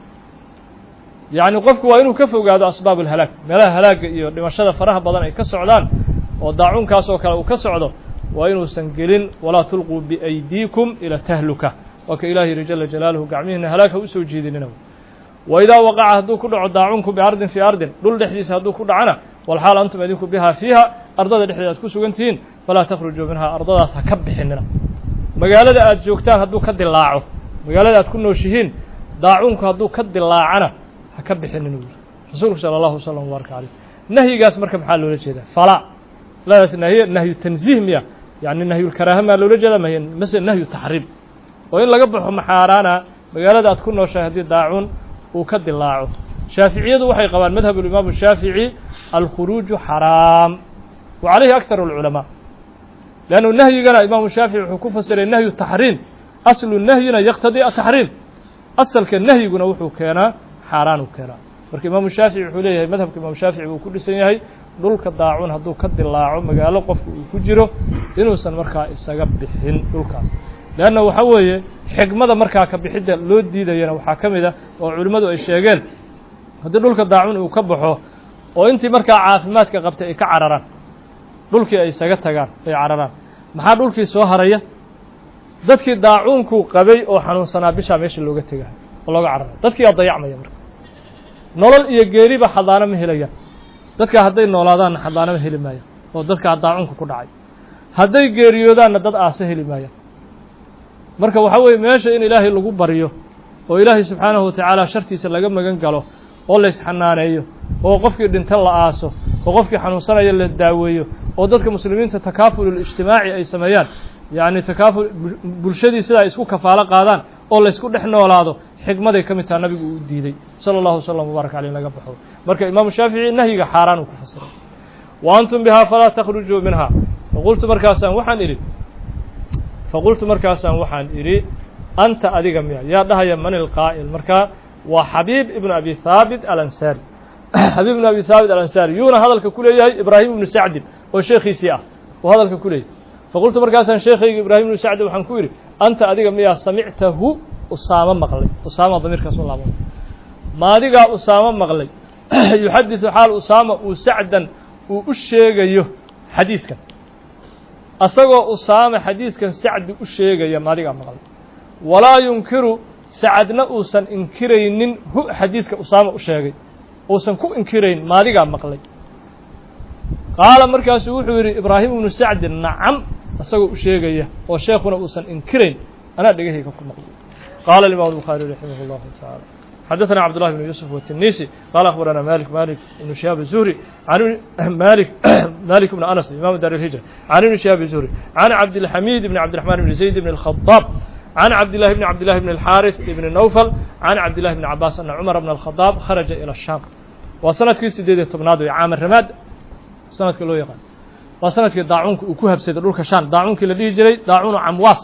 yacni qofku waa inuu ka fogaado asbaab اlhalaag meelaha halaagga iyo dhimashada faraha badan ay ka socdaan oo daacuunkaas oo kale uu ka socdo waa inuusan gelin walaa tulquu biaydiikum ila tahluka waa ka ilahi yihi jala jalaaluhu gacmihiina halaag ha u soo jeedinina wa idaa waqaca hadduu ku dhaco daacuunku biardin fii ardin dhul dhexdiisa hadduu ku dhacana walxaal antum idinku bihaa fiiha ardada dhexdeeda aad ku sugan tihiin falaa takhrujuu minhaa ardadaas ha ka bixinina magaalada aad joogtaan hadduu ka dilaaco magaalada aad ku nooshihiin daacuunku hadduu ka dilaacana ha ka bixinin u yiri rasuulku sala allahu wasalam wabaaraka caleyh nahyigaas marka maxaa loola jeedaa falaa ladaas nahyu tanziih miya yani nahyulkaraaha maa loola jeedaa mase nahyu taxriim oo in laga baxo maxaaraana magaalada aad ku nooshahay haddii daacuun uu ka dilaaco shaaficiyadu waxay qabaan madhab اlimaamu shaafici alkhuruuju xaraam wa calayhi akharu اlculamaa leannu nahyigana imaamu shaafici wuxuu ku fasiray nahyu taxriim aslu nahyina yaqtadii ataxriim asalka nahyiguna wuxuu keenaa xaaraan uu keenaa marka imaamu shaafici wuxuu leeyahay madhabka imaamu shaafici uu ku dhisan yahay dhulka daacuun hadduu ka dilaaco magaalo qofku uu ku jiro inuusan markaa isaga bixin dhulkaas leanna waxaa weeye xigmada markaa ka bixidda loo diidayana waxaa ka mid ah oo culimmadu ay sheegeen haddii dhulka daacuun uu ka baxo oo intii markaa caafimaadka qabtay ay ka cararaan dhulkii ay isaga tagaan ay cararaan maxaa dhulkii soo haraya dadkii daacuunku qabay oo xanuunsanaa bishaa meesha looga tegahay oo looga carara dadkii aa dayacmaya marka nolol iyo geeriba xadaano ma helayaan dadka hadday noolaadaanna xadaano ma heli maayaan oo dadkaa daacuunka ku dhacay hadday geeriyoodaanna dad aase heli maayaan marka waxaa weeye meesha in ilaahay lagu baryo oo ilaahay subxaanahu watacaala shartiisa laga magan galo oo la isxanaaneeyo oo qofkii dhinta la aaso oo qofkii xanuunsanaya la daaweeyo oo dadka muslimiinta takaafululijtimaaci ay sameeyaan yacni takaaful bulshadii sidaa isku kafaalo qaadaan oo laysku dhex noolaado xikmaday ka mid taha nabigu uu diiday sala allahu wasalam wbaaraka caleyh in laga baxo marka imaamu shaafici nahyiga xaaraan uu ku fasiray wa antum bihaa falaa takhrujuu minhaa faqultu markaasaan waxaan idhi anta adiga miya yaa dhahaya man ilqaa'il markaa waa xabiib ibnu abi haabit alansaari xabiib ibnu abi haabit alansaari yuuna hadalka ku leeyahay ibraahim ibnu sacdin oo sheekhiisii ah oo hadalka ku leeyahay faqultu markaasaan sheekhayga ibraahim ibnu sacdin waxaan ku idhi anta adiga miyaa samictahu usaamo maqlay usaama damiirkaas u laabo maadigaa usaamo maqlay yuxadiثu xaal usaama uu sacdan uu u sheegayo xadiiskan asagoo usaama xadiiskan sacdi u sheegaya maadigaa maqlay walaa yunkiru sacadna uusan inkiraynin hu xadiiska usaama u sheegay uusan ku inkirayn maadigaa maqlay qaala markaasuu wuxuu yidhi ibraahim ibnu sacdin nacam asagoo u sheegaya oo sheekuna uusan inkirayn anaa dhegahayga ku maqlay qaala imam الbukhaari raximah اllahu taعala xadaثna cabd لlah بn yusuf wالtinisi qaala akhbarana malik ibn shihaab الzuhri malik bn anas imam dar الhijra can ibn shihaab الzuhri can cabdilxamid bn cabdiرaحman bn zayd bn الkhaطاab can cabdillahi bn cabdillahi bn الxaariث ibn nawfal can cabdillahi bn cabaas ana cumar bn الkhadaab kharaja ilى الsham waa sanadkii 8 wey caamar ramaad sanadka loo yaqaan waa sanadkii daacuunka uu ku habsaday dhulka shaan daacuunkii la dhihi jiray daacuunu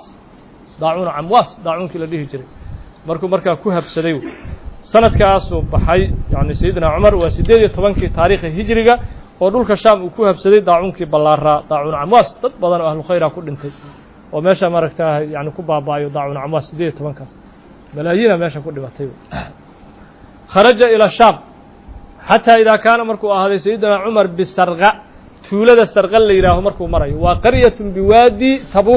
camwaas daacuunkii la dhihi jiray markuu markaa ku habsaday sanadkaasuu baxay yani sayidina cumar waa 18kii taariikha hijriga oo dhulka shaam uu ku habsaday daacuunkii ballaaraa daacuunu camwaas dad badan oo ahlu khayra ku dhintay oo meesha maaragtaa yani ku baaba'ayo daacuunu camwaas 18kaas malaayiina meesha ku dhibatay kharaja ilى shaam xataa idaa kaana markuu ahaaday sayidina cumar bisarqa tuulada sarqa la yidhaaho markuu marayo waa qaryatun biwaadi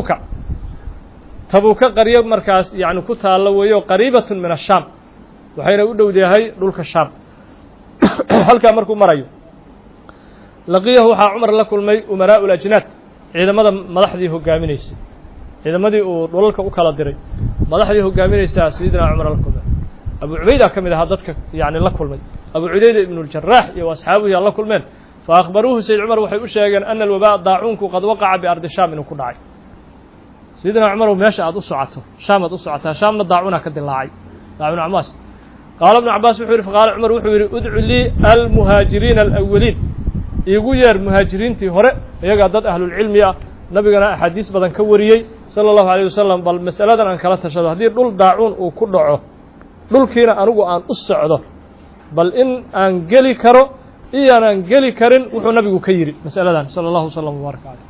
tabuuka qaryo markaas yani ku taallo weeyo qariibatun min ashaam waxayna u dhowdahay dhulka shaam halkaa markuu marayo laqiyahu waxaa cumar la kulmay umaraa'u lajnaad ciidamada madaxdii hogaaminaysay ciidamadii uu dhulalka u kala diray madaxdii hogaaminaysaa sayidina cumar la kulmay abu cubayda ka mid ahaa dadka yani la kulmay abu cubayda ibnu اljaraax iyo asxaabuhi a la kulmeen faأkhbaruuhu sayd cumar waxay u sheegeen ana alwabaa daacuunku qad waqaca biardi shaam inuu ku dhacay sayidina cumarow meesha aad u socoto shaam aad u socotaa shaamna daacuna ka dilaacay daacun camaas qaala ibnu cabaas wuxuu yidhi faqaala cumar wuxuu yidhi udcu lii almuhaajiriina alawaliin iigu yeer muhaajiriintii hore iyagaa dad ahlulcilmi ah nabigana axaadiis badan ka wariyey sala allahu alayh wasalam bal mas'aladan aan kala tashado haddii dhul daacuun uu ku dhaco dhulkiina anigu aan u socdo bal in aan geli karo iyoanaan geli karin wuxuu nabigu ka yidhi mas'aladan sala allahu wasalam wbaaraka caleyh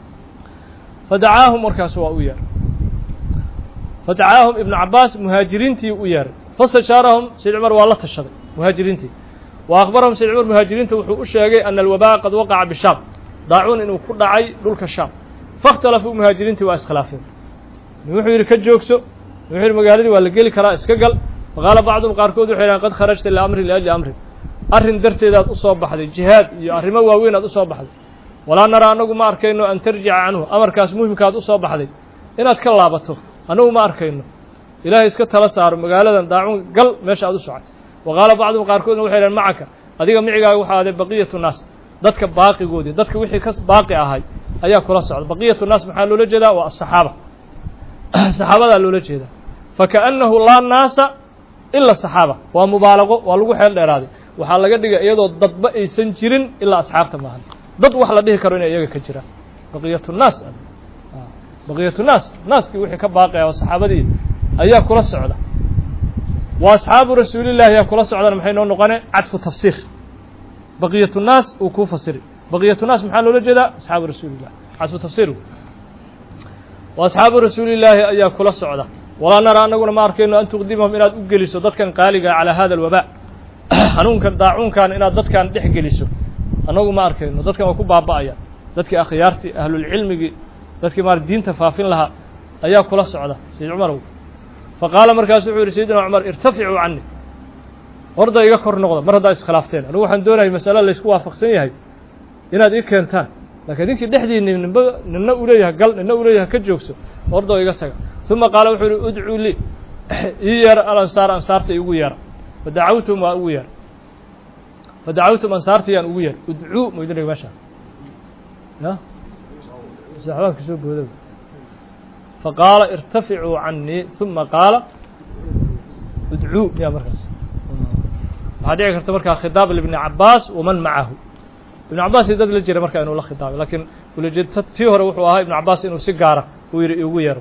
fadacaahum markaas waa u yeeray fadacaahum ibnu cabaas muhaajiriintii u yeeray fastashaarahum sayd cumar waa la tashaday muhaajiriintii wa akhbarahum sayd cumar muhaajiriinta wuxuu u sheegay ana alwabaa qad waqaca bishaam daacuun inuu ku dhacay dhulka shaam faاkhtalafuu muhaajiriintii waa iskhilaafeen wuxuu yidhi ka joogso wuxuu yidhi magaaladii waa la geli karaa iska gal faqaala bacduhum qaarkood waxay yidhahan qad kharajta liamri liajli amrin arrin darteedaad u soo baxday jihaad iyo arrimo waaweyn aad u soo baxday walaa naraa annagu ma arkayno an tarjica canhu amarkaas muhimkaad u soo baxday inaad ka laabato annagu ma arkayno ilaahay iska tala saaro magaaladan daacuun gal meesha aad u socotay wa qaala bacduhum qaarkoodna waxay yidhahan macaka adiga micigaaga waxaa aday baqiyatu naas dadka baaqigoodii dadka wixii ka baaqi ahay ayaa kula socda baqiyatu naas maxaa loola jeedaa waa asaxaaba saxaabadaa loola jeedaa fakaأnnahu laa naasa ila saxaaba waa mubaalaqo waa lagu xeel dheeraaday waxaa laga dhigay iyadoo dadba aysan jirin ilaa asxaabta maahan dad wax la dhihi karo inay iyaga ka jiraan baqiyatu naas naaskii wixii ka baaqaya oo saxaabadii ayaa kula socda wa asxaabu rasuulillahi ayaa kula socdana maxay noo noqone cadfu tafsiir baqiyatu naas uu kuu fasiri baqiyatu naas maxaa loola jeedaa asxaabu rasuulillah cadfu tafsiir wa asxaabu rasuulillaahi ayaa kula socda walaa naraa annaguna ma arkayno an tuqdimahum inaad u geliso dadkan qaaliga calaa hada alwabaa xanuunkan daacuunkan inaad dadkan dhex geliso annagu ma arkayno dadkan waa ku baaba'aya dadkii akhyaartii ahlulcilmigii dadkii maar diinta faafin lahaa ayaa kula socda sayd cumarow faqaala markaasu wuxuu yidhi sayidina cumar irtaficuu cani horda iga kor noqda mar haddaa iskhilaafteen anigu waxaan doonayay masale laysku waafaqsan yahay inaad ii keentaan laakiin idinkii dhexdiinni nina u leeyahay gal nina u leeyahay ka joogso hordoo iga taga uma qaala wuxuu yihi udcuu lii ii yeera alansaar ansaarta iigu yeera fadacawtum waa ugu yeera fadacawtum ansaartayaan ugu yeer udcuu maydin meesha ya saxaabaan kasoo booda faqaala irtaficuu canii uma qaala udcuu ya markaas waxaa dhici karta markaa khitaab libni cabaas waman macahu ibnu cabbaas dad la jira markaa inuu la khitaabay laakiin ulajeedta tii hore wuxuu ahaa ibnu cabbaas inuu si gaara uu yidhi igu yeer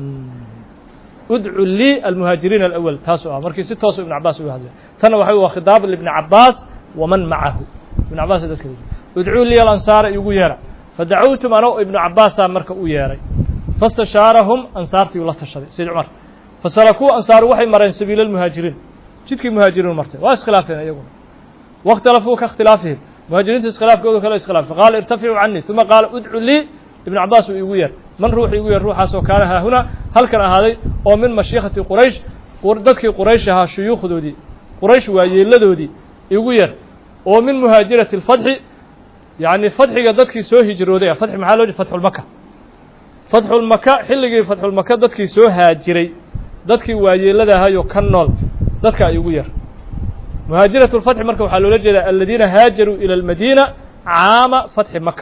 udcu lii almuhaajiriin alawal taasuu ah markii si toosu ibnu cabbaas uga hadlay tanna waxa waa khitaab libni cabbaas waman macahu ibnu cabbaas dadka udcuu lii alansaara igu yeera fadacawtum ano ibnu cabbaasaa marka u yeeray fastashaarahum ansaartii ula tashaday sayd cumar fasalakuu ansaaru waxay mareen sabiila almuhaajiriin jidkii muhaajiriin martay waa iskhilaafeen iyaguna waاkhtalafuu kaاkhtilaafihim muhaajiriinta iskhilaafkooda kale iskhilaaf faqaala irtaficuu canii uma qaala udcu lii ibnu cabbaas uu igu yeer man ruux igu yeer ruuxaasoo kaana haahunaa halkan ahaaday oo min mashiikhati quraysh dadkii quraysh ahaa shuyuukhdoodii quraysh waa yeeladoodii igu yeer oo min muhaajirati اlfatxi yacni fadxiga dadkii soo hijrooday fatxi maxaa loo jeeda fatxulmaka fatxulmaka xilligii fatxulmaka dadkii soo haajiray dadkii waayeelada ahayoo ka nool dadkaa igu yar muhaajiratu lfatxi marka waxaa loola jeedaa aladiina haajaruu ila almadiina caama fatxi maka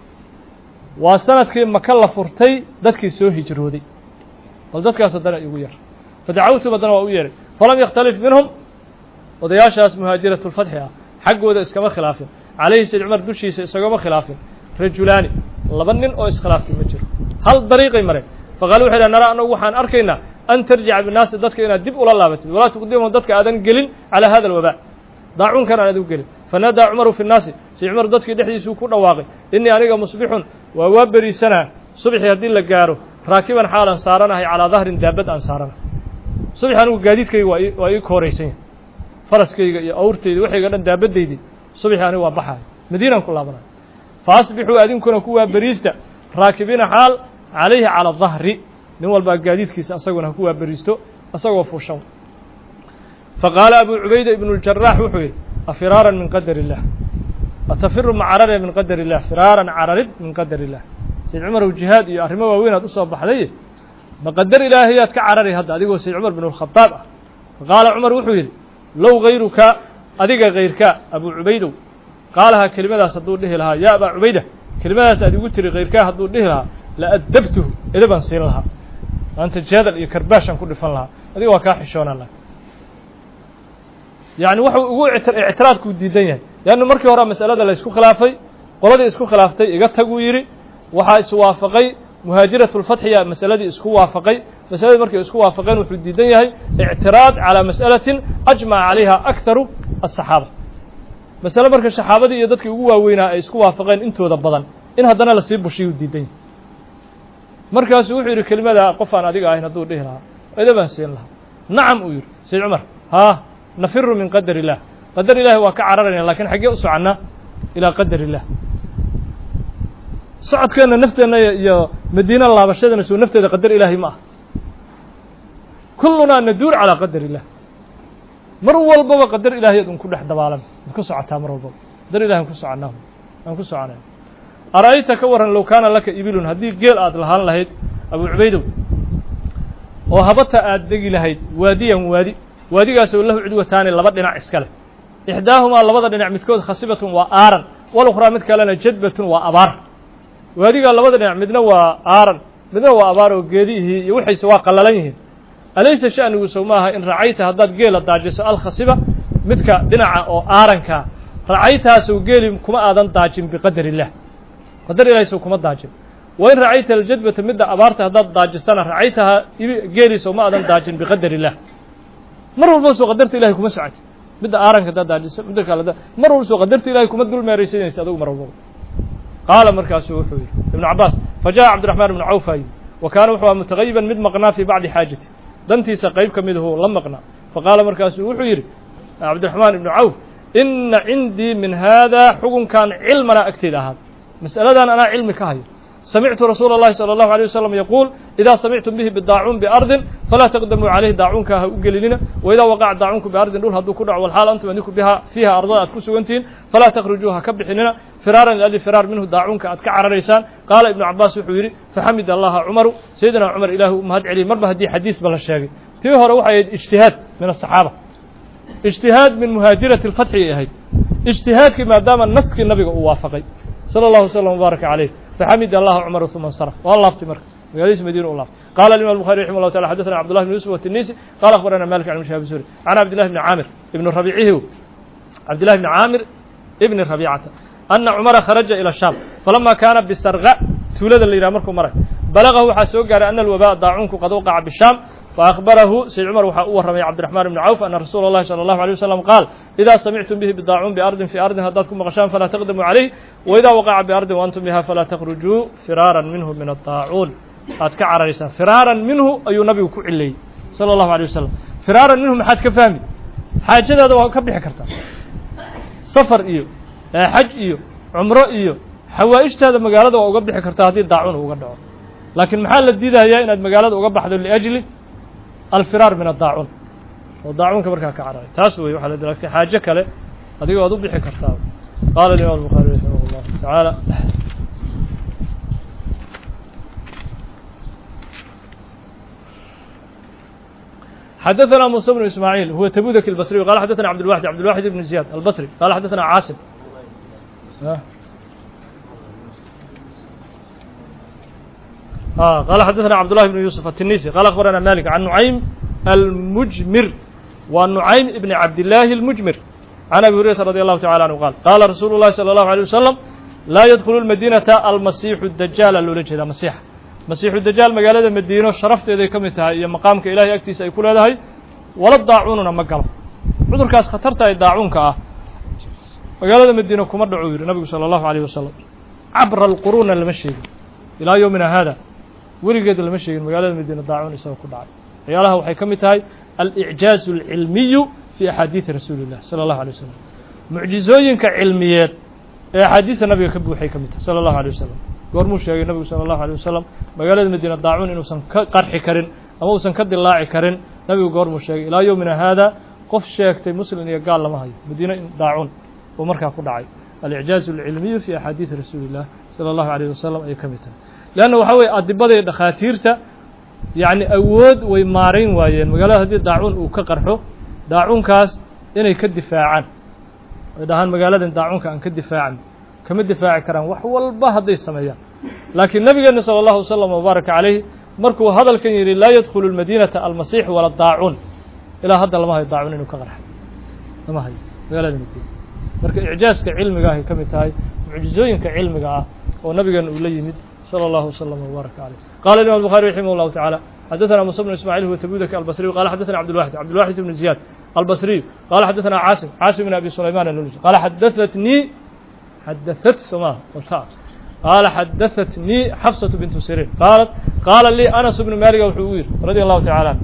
waa sanadkii maka la furtay dadkii soo hijrooday bal dadkaas haddana igu yar fadacawtum haddana waa u yeeray falam yakhtalif minhum odayaashaas muhaajiratu lfatxi ah xaggooda iskama khilaafin calayhi sayd cumar dushiisa isagama khilaafin rajulaani laba nin oo iskhilaaftay ma jiro hal dariiqay mareen faqaalu waxay dhaha nara anagu waxaan arkaynaa an tarjica binnaasi dadka inaad dib ula laabatid walaa tuqdimhum dadka aadan gelin calaa hada alwabaa daacuunkan aan adigu gelin fanaadaa cumaru fi nnaasi sayd cumar dadkii dhexdiisuu ku dhawaaqay innii aniga musbixun waa beriisanaa subxii haddii la gaaro raakiban xaalan saaranahay calaa dahrin daabad aan saaranahay subxi anigu gaadiidkayga waa ii kooraysan yahay faraskayga iyo awrtayda waxayga dhan daabaddaydii subxi anigu waa baxayo madiinaan ku laabanayo fa asbixuu adinkuna kuwaa beriista raakibiina xaal calayhi cala dahri nin walbaa gaadiidkiisa asaguna ha kuwaa beriisto asagoo fuushan faqaala abu cubayda ibnu اljarax wuxuu yidhi afiraaran min qadar illah atafiru ma carare min qadar illah firaaran cararid min qadar illah sayd cumarow jihaad iyo arrimo waaweyn aad usoo baxday ma qadar ilaahayaad ka carari hadda adigoo sayd cumar bin اlkhadaab ah faqaala cumar wuxuu yidhi low hayruka adiga kayrka abu cubaydow qaalahaa kelimadaas hadduu dhihi lahaa yaa abaa cubayda kelimadaas aad igu tiri kayrkaa hadduu dhihi lahaa la addabtuhu edabaan siin lahaa maanta jeedal iyo karbaashaan ku dhifan lahaa adiga waa kaa xishoonaan laha yacni wuxuu ugu ictiraadkuu diidan yahay leannu markii hore masalada la isku khilaafay qoladii isku khilaaftay iga taguu yidhi waxaa iswaafaqay muhaajiratu lfatxiya masaladii isku waafaqay masaladii markay isku waafaqeen wuxuu diidan yahay ictiraad calaa mas'alatin ajmaca calayha akharu aلsaxaaba masale marka saxaabadii iyo dadkii ugu waaweynaa ay isku waafaqeen intooda badan in haddana lasii bushiyuu diidan yahay markaasuu wuxuu yidhi kelimada qof aan adiga ahayn hadduu dhihi lahaa edabaan siin lahaa nacam uu yidhi sayd cumar haa nafiru min qadar illah qadar ilahi waa ka cararayna lakin xaggee u soconnaa ilaa qadar illah socodkeenna nafteenna iyo madiina laabashadana soo nafteeda qadar ilaahi ma ah kullunaa naduur calaa qadar illah mar walbaba qadar ilaahiyad un ku dhex dabaalan ad ku socotaa mar walbaba qadar ilahi aan ku soconay ara'ayta ka warran low kaana laka ibilun haddii geel aad lahaan lahayd abu cubaydow oo habata aad degi lahayd waadiyan waadigaasoo lahu cudwataani laba dhinac iska leh ixdaahumaa labada dhinac midkood khasibatun waa aaran walukhraa mid kalena jadbatun waa abaar waadigaa labada dhinac midna waa aaran midna waa abaar oo geedihii iyo waxayse waa qallalan yihiin alaysa sha'nigu sow maaha in racayta haddaad geela daajiso alkhasiba midka dhinaca oo aarankaa racaytaasoo geeli kuma aadan daajin biqadar illah qadar ilahi sow kuma daajin wa in racayta aljadbata midda abaarta haddaad daajisana racaytahaa geeliisow ma aadan daajin biqadar illah mar walba soo qadarta ilahay kuma socoti midda aaranka haddaad daajiso midda kale mar walba soo qadarta ilahay kuma dul meeraysanaysa adugu mar walbaba qaala markaasuu wuxuu yidhi ibnu cabbaas fa jaءa cabdiraxmaan ibnu cawf ayii wa kaana wuxuu aha mutagayiban mid maqnaa fii bacdi xaajati dantiisa qayb ka midahu la maqnaa faqaala markaasuu wuxuu yidhi cabdiraxmaan ibnu cawf ina cindii min haada xukunkan cilmanaa agteeda ahaad mas'aladan anaa cilmi ka hayo samictu rasuula اllahi salى اllahu alيه wasalam yaquul idaa samictum bihi bidaacuun biardin falaa taqdamuu calayhi daacuunka ha u gelinina waidaa waqaca daacuunku biardin dhul hadduu ku dhaco walxaal antum adinku fiiha ardada aad ku sugantihiin falaa takhrujuu ha ka bixinina firaaran liajli firaar minhu daacuunka aad ka cararaysaan qaala ibnu cabbaas wuxuu yidhi faxamid allaha cumaru sayidina cumar ilaahu u mahad celiyey marba haddii xadiisba la sheegay tii hore waxay ahayd ijtihaad min asaxaaba ijtihaad min muhaajirati اlfatxi ay ahayd ijtihaadkii maadaama naskii nabiga uu waafaqay salى اllahu wslam wbaaraka calayh faxamid allaha cumar uma اnsaraf waa laabtay marka magaaladiis madiina u laabtay qala imam الbuخarي raximah اllah taala xadaثna cbdullah bn yusuf wtinisi qala akhbarana malik can shihab suri can cabdillahi bni caamir ibni rabiicihi cabdillahi bni caamir ibni rabiicata أن عمر خرج إلى الشام فلما كان بسرغاء تولد اللي مركو مرة بلغه حسوق أن الوباء ضاعونك قد وقع بالشام فأخبره سيد عمر وحأوه رمي عبد الرحمن بن عوف أن رسول الله صلى الله عليه وسلم قال إذا سمعتم به بالضاعون بأرض في أرض هداتكم مغشام فلا تقدموا عليه وإذا وقع بأرض وأنتم بها فلا تخرجوا فرارا منه من الطاعون أتكعر رئيسا فرارا منه أي نبي كعلي صلى الله عليه وسلم فرارا منه محاد كفامي حاجة هذا وكبري حكرتا سفر إيو حج إيو عمره إيو حوائشت هذا مقالة وقبري حكرتا هذه الضاعون وقدعون لكن محل الديدة هي إن المقالة وقبح ذو لأجل الفرار من الضاعون والضاعون كبركها كعرائي تاسوي وحل ذلك حاجة كله هذه وضبح حكرتا قال الإمام البخاري رحمه الله تعالى حدثنا موسى بن إسماعيل هو تبوذك البصري قال حدثنا عبد الواحد بن زياد البصري قال حدثنا عاصم قال حدثنا عبد الله بن يوسف التنيسي قال أخبرنا مالك عن نعيم المجمر ونعيم ابن عبد الله المجمر عن أبي هريرة رضي الله تعالى عنه قال قال رسول الله صلى الله عليه وسلم لا يدخل المدينة المسيح الدجال اللولج هذا مسيح الدجال مقالة المدينة شرفت إذا كمتها هي مقامك إلهي أكتس أي كل هذا ولا الضاعوننا مقال عذر كاس خطرتها الضاعونك مقالة المدينة كمر عذر النبي صلى الله عليه وسلم عبر القرون المشي إلى يومنا هذا ورقد المشي مقالة المدينة الضاعون يسوي كل عام عيالها وحي كمتها الإعجاز العلمي في أحاديث رسول الله صلى الله عليه وسلم معجزوين كعلميات أحاديث النبي كبو حي كمتها صلى الله عليه وسلم goormuu sheegay nabigu sala allahu alay wasalam magaalada madiina daacuun inuusan ka qarxi karin ama uusan ka dilaaci karin nabigu goormuu sheegay ilaa yowmina haada qof sheegtay muslim iyo gaal lama hayo madiina daacuun oo markaa ku dhacay alicjaazu alcilmiyu fi axaadiidi rasuulillah sala allahu alayh wasalam ayay ka mid tahay leanna waxaa weeye adibada iyo dhakhaatiirta yacni awood way maarayn waayeen magaalada haddii daacuun uu ka qarxo daacuunkaas inay ka difaacaan ay dhahaan magaaladan daacuunka aan ka difaacin kama difaaci karaan wax walba hadday sameeyaan laakiin nabigeena sala allahu wasalam wabaaraka calayhi markuu hadalkan yidhi laa yadkhulu almadiinata almasiix wala daacuun ilaa hadda lama hayo daacuun inuu ka qarxay lama hayo magaalada madiina marka icjaaska cilmiga ahay ka mid tahay mucjizooyinka cilmiga ah oo nabigeena uu la yimid sala allahu wasalam wabaaraka calayh qaala imam الbukhari raximah llahu tacaala حدثنا موسى بن إسماعيل هو تبوذك البصري قال حدثنا عبد الواحد بن زياد البصري قال حدثنا عاصم بن أبي سليمان اللولجي قال حدثت سماه قال حدثتني حفصة بنت سيرين قال لي أنس بن مالك وحوير رضي الله تعالى عنه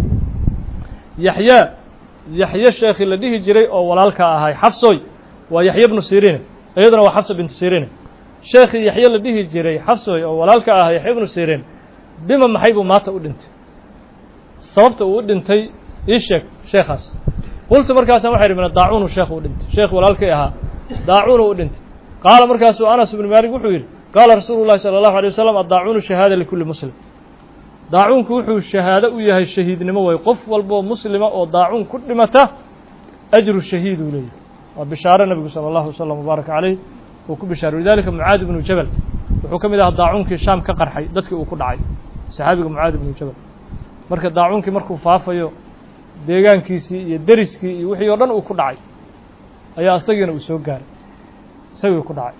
يحيى الشيخ الذي جري أو ولالك هاي حفصوي ويحيى بن سيرين أيضا هو حفصة بنت سيرين شيخ يحيى الذي جري حفصوي أو ولالك هاي يحيى بن سيرين بما محيب مات أودنت صوبت أودنتي إيش شيخاس قلت مركز محير من الضاعون وشيخ أودنت شيخ ولالك ها ضاعون أودنت قال مركز أنس بن مالك وحوير قال رسول الله صلى الله عليه وسلم الضاعون شهادة لكل مسلم ضاعون كوحو الشهادة وياها الشهيد نمو ويقف والبو مسلمة وضاعون كل متى أجر الشهيد إليه وبشارة النبي صلى الله عليه وسلم وبارك عليه وكل بشارة ولذلك معاذ بن جبل وحكم إذا الضاعون كشام كقرحي ذاتك وكل عاي صحابي معاذ بن جبل مركز ضاعون كمركو فافيو ديغان كيسي يدرسكي وحي يردن وكل عاي أي أصيغن وسوقان سوي ku dhacay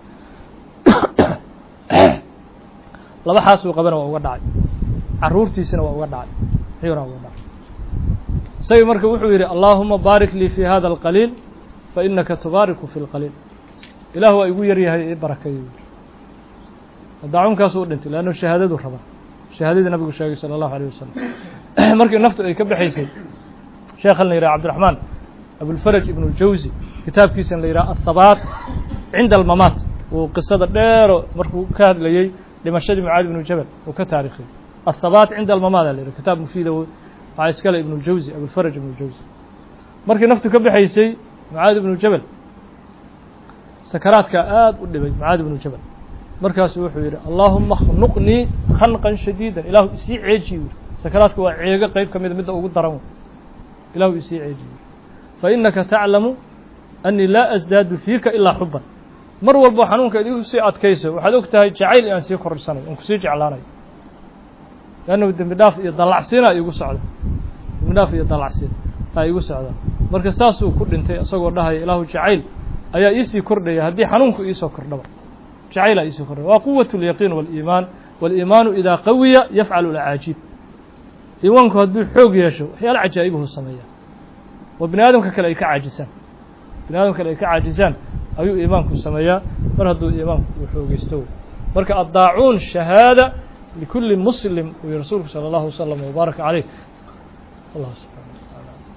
laba xaas uu qabana waa uga dhacay caruurtiisina waa uga dhacay xiyura uga dhacay say marka wuxuu yiri Allahumma barik li fi hada alqalil fa innaka tubariku fi alqalil ilaahu ay ugu yar yahay barakayo daacunkaas uu dhintay laano shahaadadu raba shahaadada nabigu sheegay sallallahu alayhi wasallam markii naftu ay ka baxaysay sheekhan la yiraahdo Abdurrahman Abu al-Faraj ibn al-Jawzi kitaabkiisa la yiraahdo athabat عند الممات وقصة دير مركو كاد ليي لمشهد معاذ بن جبل وكتاريخي الثبات عند الممات اللي كتاب مفيد عايسكال ابن الجوزي ابو الفرج ابن الجوزي مركي نفته كبحيسي معاذ بن جبل سكرات كآد ودبي معاذ بن جبل مركاس وحو يري اللهم خنقني خنقا شديدا اله سي عيجي سكرات كوا عيغا قيب كميد مد ugu daran اله سي عيجي فانك تعلم اني لا ازداد فيك الا حبا mar walba xanuunka idigu sii adkayso waxaad ogtahay jacayl aan sii korsanayo aan ku sii jeclaanayo laana dambi dhaaf iyo dalacsiina igu socdo dambi dhaaf iyo dalacsiin ay igu socdo marka saas uu ku dhintay asagoo dhahay ilaahu jacayl ayaa iisii kordhaya haddii xanuunku iisoo kordhaba jacaylaa iisoo kordhaya waa quwat اlyaqiin wاliimaan wاliimaanu idaa qawiya yafcalu اlacaajiib iimaanku hadduu xoog yeesho waxyaala cajaa'ibuhu sameeya oo bini aadamka kale ay ka caajisaan bini aadamka kale ay ka caajisaan ayuu iimaanku sameeyaa mar hadduu iimaanku uu xoogeysto marka addaacuun shahaada likulli muslim uu yihi rasuulku salى اllahu wasalam wbaaraka caleyh allah subxana wa tacaala